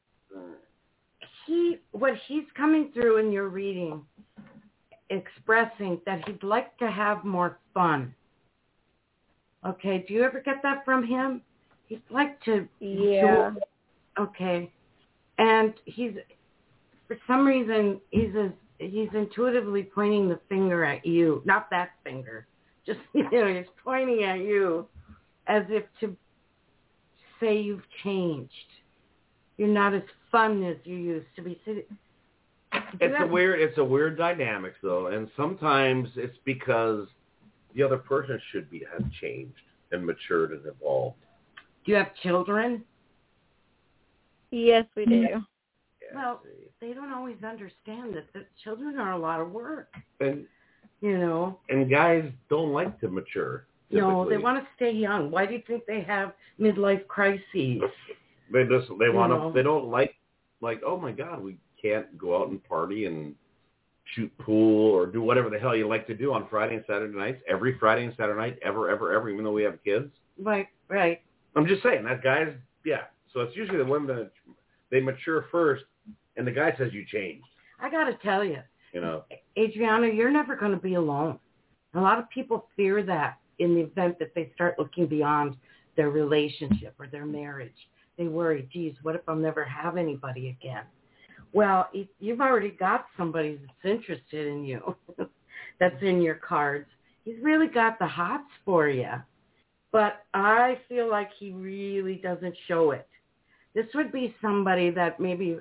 What he's coming through in your reading, expressing that he'd like to have more fun. Okay, do you ever get that from him? He'd like to. Yeah. Okay, and for some reason he's intuitively pointing the finger at you, not that finger, just he's pointing at you, as if to say you've changed. You're not as fun as you used to be. It's a weird dynamic though, and sometimes it's because the other person should have changed and matured and evolved. Do you have children? Yes, we do. Yeah, well, they don't always understand that children are a lot of work. And and guys don't like to mature. Typically. No, they want to stay young. Why do you think they have midlife crises? They want to. They don't like. Oh my God, we can't go out and party and shoot pool or do whatever the hell you like to do on Friday and Saturday nights, every Friday and Saturday night, ever, even though we have kids. Right. I'm just saying, that guys, yeah. So it's usually the women that they mature first, and the guy says you changed. I got to tell you, Adriana, you're never going to be alone. A lot of people fear that in the event that they start looking beyond their relationship or their marriage. They worry, geez, what if I'll never have anybody again? Well, you've already got somebody that's interested in you, that's in your cards. He's really got the hots for you. But I feel like he really doesn't show it. This would be somebody that maybe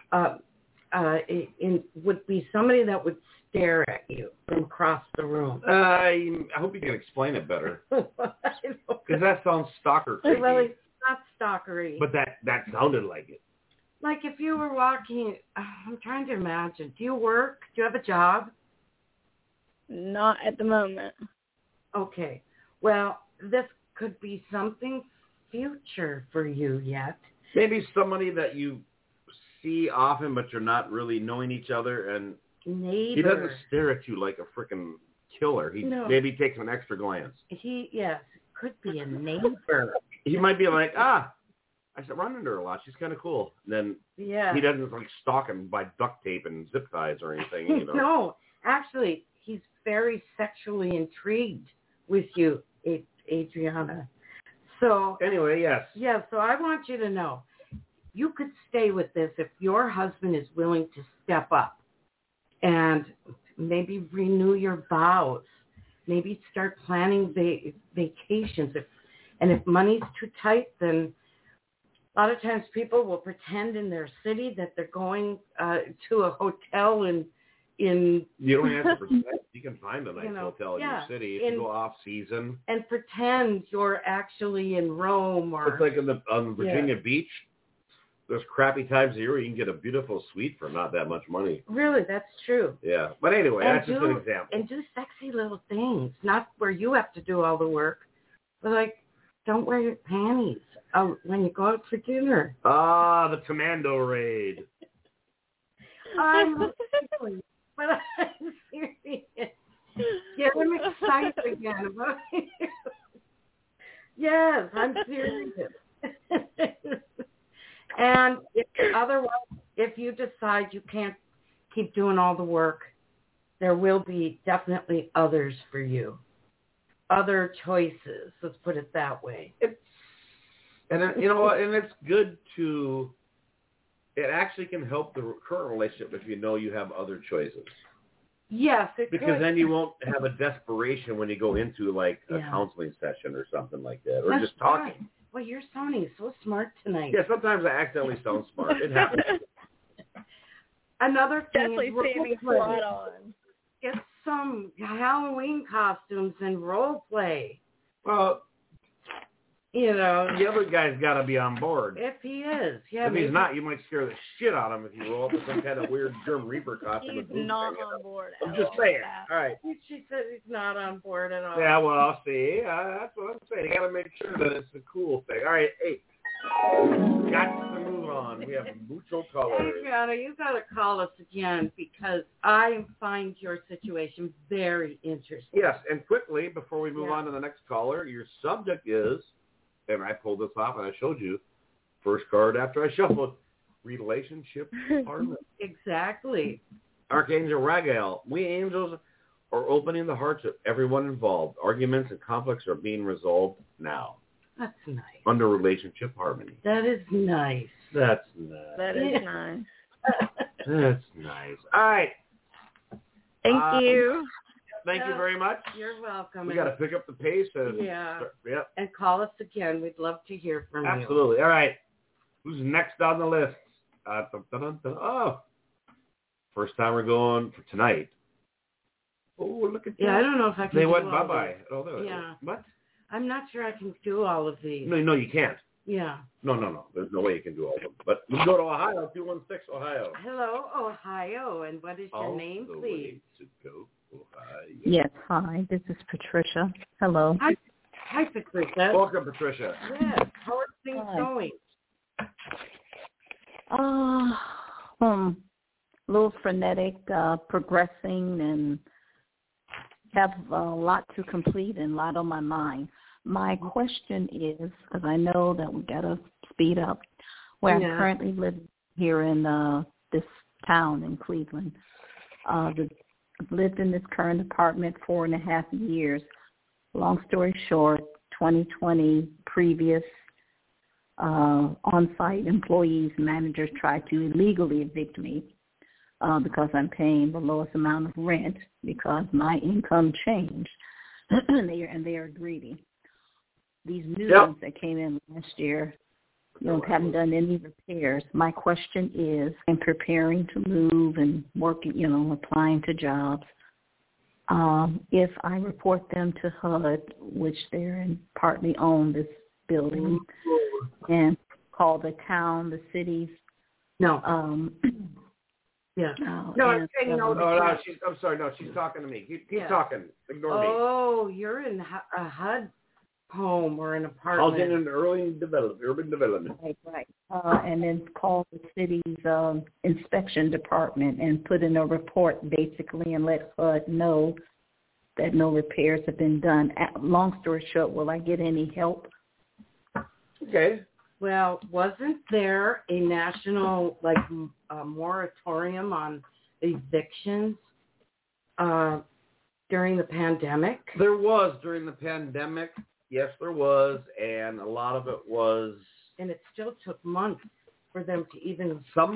would be somebody that would stare at you from across the room. I hope you can explain it better. Because that sounds stalker creepy. Well, it's not stalkery. But that sounded like it. Like if you were walking, I'm trying to imagine. Do you work? Do you have a job? Not at the moment. Okay. Well, this could be something future for you yet. Maybe somebody that you see often, but you're not really knowing each other, and neighbor. He doesn't stare at you like a freaking killer. Maybe takes an extra glance. Yes, could be a neighbor. He might be like, I run into her a lot. She's kind of cool. And then he doesn't like stalk him by duct tape and zip ties or anything. No, actually, he's very sexually intrigued with you, Adriana. So anyway, yes. Yeah, so I want you to know, you could stay with this if your husband is willing to step up and maybe renew your vows. Maybe start planning vacations. If money's too tight, then a lot of times people will pretend in their city that they're going to a hotel in. You don't have to pretend. You can find a nice hotel in your city if you go off season. And pretend you're actually in Rome or. It's like on Virginia Beach. There's crappy times a year where you can get a beautiful suite for not that much money. Really, that's true. Yeah, but anyway, that's just an example. And do sexy little things, not where you have to do all the work, but like don't wear your panties when you go out for dinner. The commando raid. I'm serious, but I'm serious. Get him excited again about it. Yes, I'm serious. And otherwise, if you decide you can't keep doing all the work, there will be definitely others for you. Other choices, let's put it that way. And you know what? And it's good to, it actually can help the current relationship if you know you have other choices. Yes, it because could. Then you won't have a desperation when you go into like a counseling session or something like that, or just talking. Right. Well, you're sounding so smart tonight. Yeah, sometimes I accidentally sound smart. It happens. Another thing definitely is standing flat on. Get some Halloween costumes and role play. Well, the other guy's got to be on board. If he is, If he's not, you might scare the shit out of him if you roll up with some kind of weird Grim Reaper costume. He's not on board. I'm just saying. All right. She said he's not on board at all. Yeah, well, see, that's what I'm saying. You got to make sure that it's a cool thing. All right, hey, got to move on. We have mucho colors. Adriana, you got to call us again because I find your situation very interesting. Yes, and quickly before we move on to the next caller, your subject is. And I pulled this off and I showed you first card after I shuffled relationship harmony. Exactly. Archangel Raphael, we angels are opening the hearts of everyone involved. Arguments and conflicts are being resolved now. That's nice. Under relationship harmony. That is nice. That's nice. That is nice. That's nice. All right. Thank you. Thank you very much. You're welcome. We got to pick up the pace. And call us again. We'd love to hear from you. Absolutely. All right. Who's next on the list? First time we're going for tonight. Oh, look at that. Yeah, I don't know if I can They do went all bye-bye. those. Oh, yeah. What? I'm not sure I can do all of these. No, you can't. Yeah. No. There's no way you can do all of them. But we go to Ohio, 216 Ohio. Hello, Ohio. And what is your name, please? To go. Ohio. Yes, hi. This is Patricia. Hello. Hi, Patricia. Welcome, Patricia. Yes. How are things going? little frenetic, progressing, and have a lot to complete and a lot on my mind. My question is, because I know that we got to speed up, where I'm currently living here in this town in Cleveland. I've lived in this current apartment 4.5 years. Long story short, 2020 previous on-site employees, managers tried to illegally evict me because I'm paying the lowest amount of rent because my income changed, and they are greedy. These new ones that came in last year, haven't done any repairs. My question is, I'm preparing to move and working, applying to jobs. If I report them to HUD, which they're partly own this building, and call the town, the cities. No. Yeah. I'm sorry. No, she's talking to me. Keep talking. Ignore me. Oh, you're in a HUD home or an apartment. Housing and urban development. Right. And then call the city's inspection department and put in a report basically and let HUD know that no repairs have been done. Long story short, will I get any help? Okay. Well, wasn't there a national moratorium on evictions during the pandemic? There was during the pandemic. Yes, there was, and a lot of it was. And it still took months for them to even.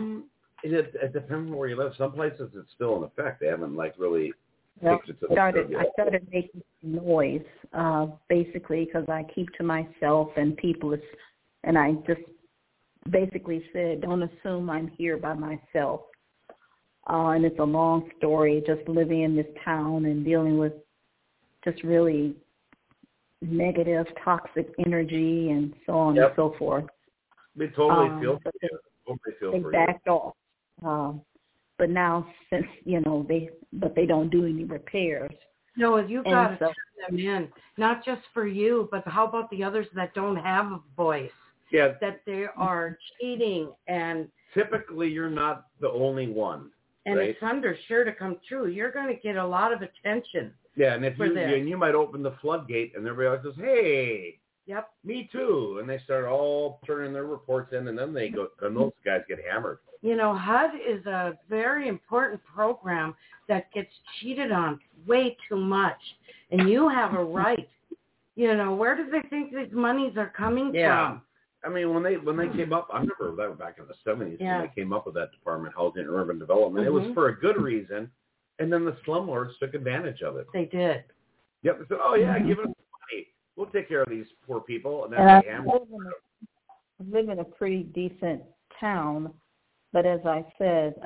It depends on where you live. Some places it's still in effect. They haven't really. Well, I started making noise, basically, because I keep to myself and and I just basically said, don't assume I'm here by myself. And it's a long story, just living in this town and dealing with just really negative, toxic energy and so on and so forth. We totally feel for you. They backed off. But now, since, they don't do any repairs. No, you've got to turn them in, not just for you, but how about the others that don't have a voice? Yeah. That they are cheating and... Typically, you're not the only one. And right? it's sure to come true. You're going to get a lot of attention. Yeah, and if you might open the floodgate and everybody else says, hey, yep, me too. And they start all turning their reports in, and then those guys get hammered. HUD is a very important program that gets cheated on way too much. And you have a right. Where do they think these monies are coming from? I mean, when they came up, I remember that back in the 70s when they came up with that Department of Housing and Urban Development. Mm-hmm. It was for a good reason, and then the slumlords took advantage of it. They did. Yep. They said, give us money. We'll take care of these poor people. And then I live in a pretty decent town, but as I said,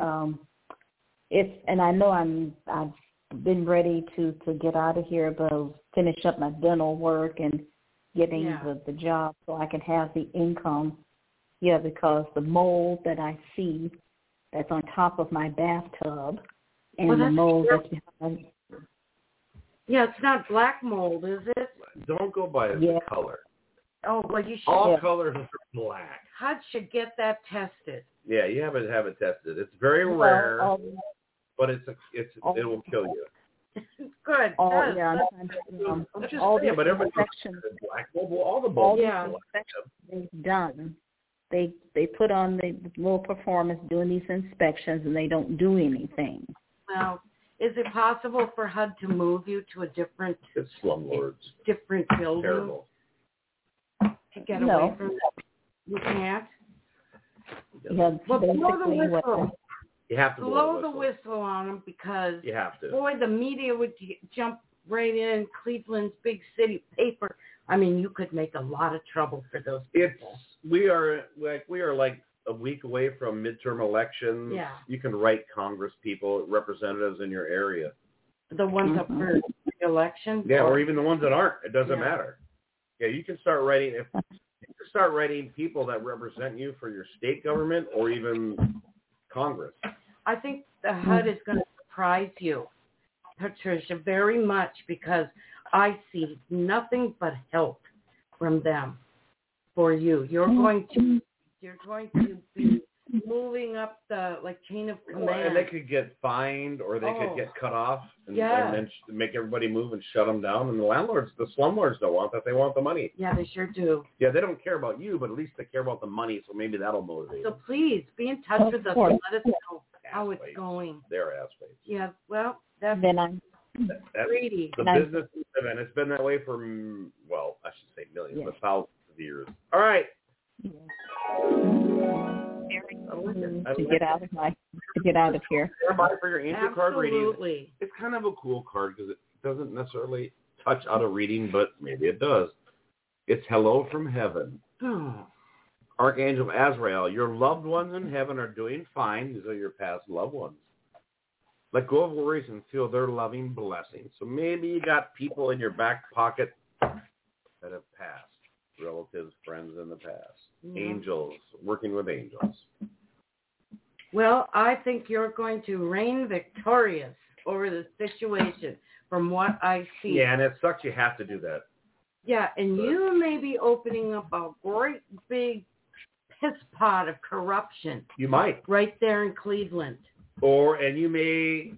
and I know I've been ready to get out of here, but I'll finish up my dental work and getting the job so I can have the income. Yeah, because the mold that I see that's on top of my bathtub and the mold that's behind. Yeah, it's not black mold, is it? Don't go by the color. Oh, well, you should. All colors are black. HUD should get that tested. Yeah, you have it tested. It's very rare, but it will kill you. Good. I'm just saying, but everybody black mold. All the bulbs they've done. They put on the little performance doing these inspections, and they don't do anything. Well, is it possible for HUD to move you to a different? It's slumlords. Different building. Terrible. To get away from that, you can't. Yeah, well, blow the whistle. You have to blow the whistle on them because you have to. Boy, the media would jump right in. Cleveland's big city paper. I mean, you could make a lot of trouble for those people. We are like a week away from midterm elections. Yeah. You can write Congress people, representatives in your area. The ones up for the election? Yeah, or even the ones that aren't. It doesn't matter. Yeah, you can start writing people that represent you for your state government or even Congress. I think the HUD is going to surprise you, Patricia, very much because I see nothing but help from them for you. You're going to be moving up the chain of command. Well, and they could get fined, or they could get cut off, and then make everybody move and shut them down. And the slumlords don't want that. They want the money. Yeah, they sure do. Yeah, they don't care about you, but at least they care about the money, so maybe that'll motivate them. So please, be in touch with us and let us know how it's going. They're ass-face. Yeah, well, that's greedy. The business we live in. It's been that way for, I should say millions, but thousands of years. All right. To get out of here. For your angel card reading. It's kind of a cool card because it doesn't necessarily touch out of reading, but maybe it does. It's Hello from Heaven. Archangel Azrael, your loved ones in heaven are doing fine. These are your past loved ones. Let go of worries and feel their loving blessings. So maybe you got people in your back pocket that have passed. Relatives, friends in the past. Angels, working with angels. Well, I think you're going to reign victorious over the situation from what I see. Yeah, and it sucks you have to do that. Yeah, and you may be opening up a great big piss pot of corruption. You might. Right there in Cleveland. And you may,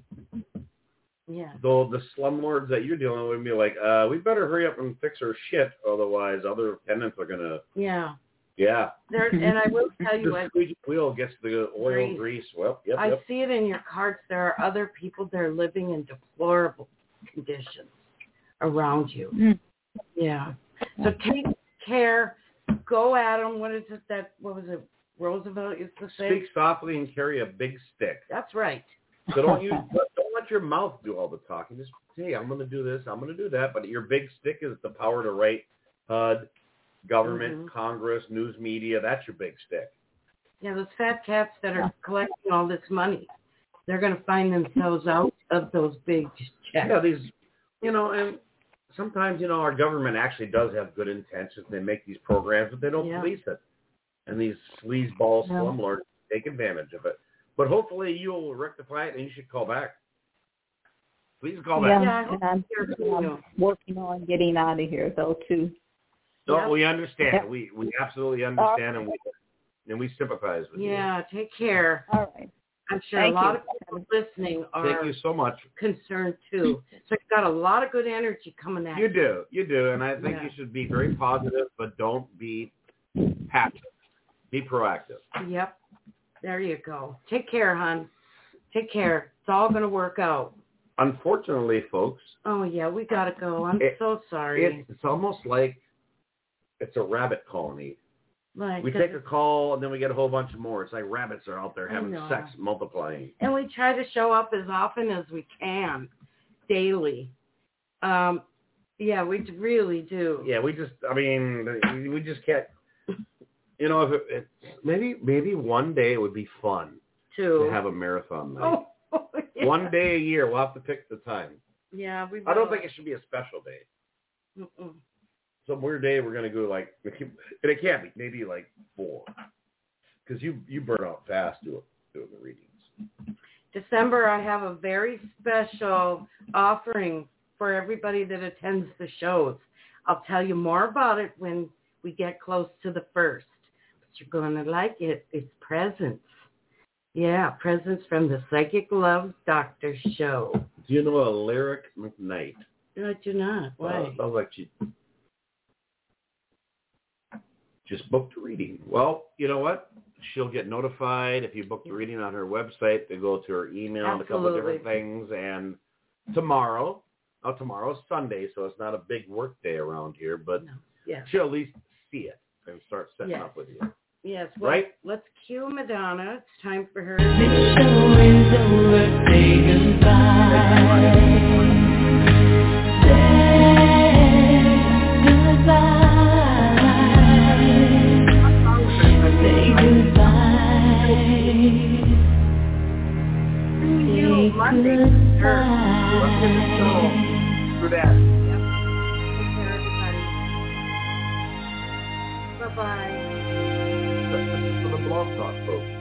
though the slumlords that you're dealing with be like, we better hurry up and fix our shit, otherwise other tenants are going to. Yeah. And I will tell you, the squeaky wheel gets the oil grease. Well, I see it in your cards. There are other people that are living in deplorable conditions around you. Yeah. So take care. Go at them. What was it? Roosevelt used to say? Speak softly and carry a big stick. That's right. So don't let your mouth do all the talking. Just say, I'm going to do this, I'm going to do that. But your big stick is the power to write HUD, government, Congress, news media. That's your big stick. Yeah, those fat cats that are collecting all this money, they're going to find themselves out of those big checks. Yeah, and sometimes, our government actually does have good intentions. They make these programs, but they don't police it. And these sleazeball slumlords take advantage of it. But hopefully you'll rectify it, and you should call back. Please call back. And I'm working on getting out of here, though, too. No, we understand. Yeah. We absolutely understand, and we sympathize with you. Yeah, take care. All right. I'm sure a lot of people listening are Thank you so much. concerned, too. So you've got a lot of good energy coming at you. You do, and I think you should be very positive, but don't be passive. Be proactive. Yep. There you go. Take care, hon. Take care. It's all going to work out. Unfortunately, folks. Oh, yeah, we got to go. I'm so sorry. It's almost like it's a rabbit colony. We take a call, and then we get a whole bunch more. It's like rabbits are out there having sex, multiplying. And we try to show up as often as we can, daily. Yeah, we really do. Yeah, we just can't. If maybe one day it would be fun to have a marathon night. Oh, yeah. One day a year, we'll have to pick the time. Yeah, I don't think it should be a special day. Mm-mm. Some weird day we're gonna go and it can't be maybe 4, because you burn out fast doing the readings. December, I have a very special offering for everybody that attends the shows. I'll tell you more about it when we get close to the 1st. You're going to like it. It's presents. Yeah, presents from the Psychic Love Doctor Show. Do you know a Lyric McKnight? No, I do not. Why? Sounds like she just booked a reading. Well, you know what? She'll get notified if you booked a reading on her website. They go to her email and a couple of different things. And tomorrow's Sunday, so it's not a big work day around here, but she'll at least see it and start setting up with you. Yes, well, right? Let's cue Madonna. It's time for her. The show is over. Say goodbye. Say goodbye. See you Monday. Let's get the show. Through that. Yep. Take care, everybody. Bye-bye. For the blog talk, folks.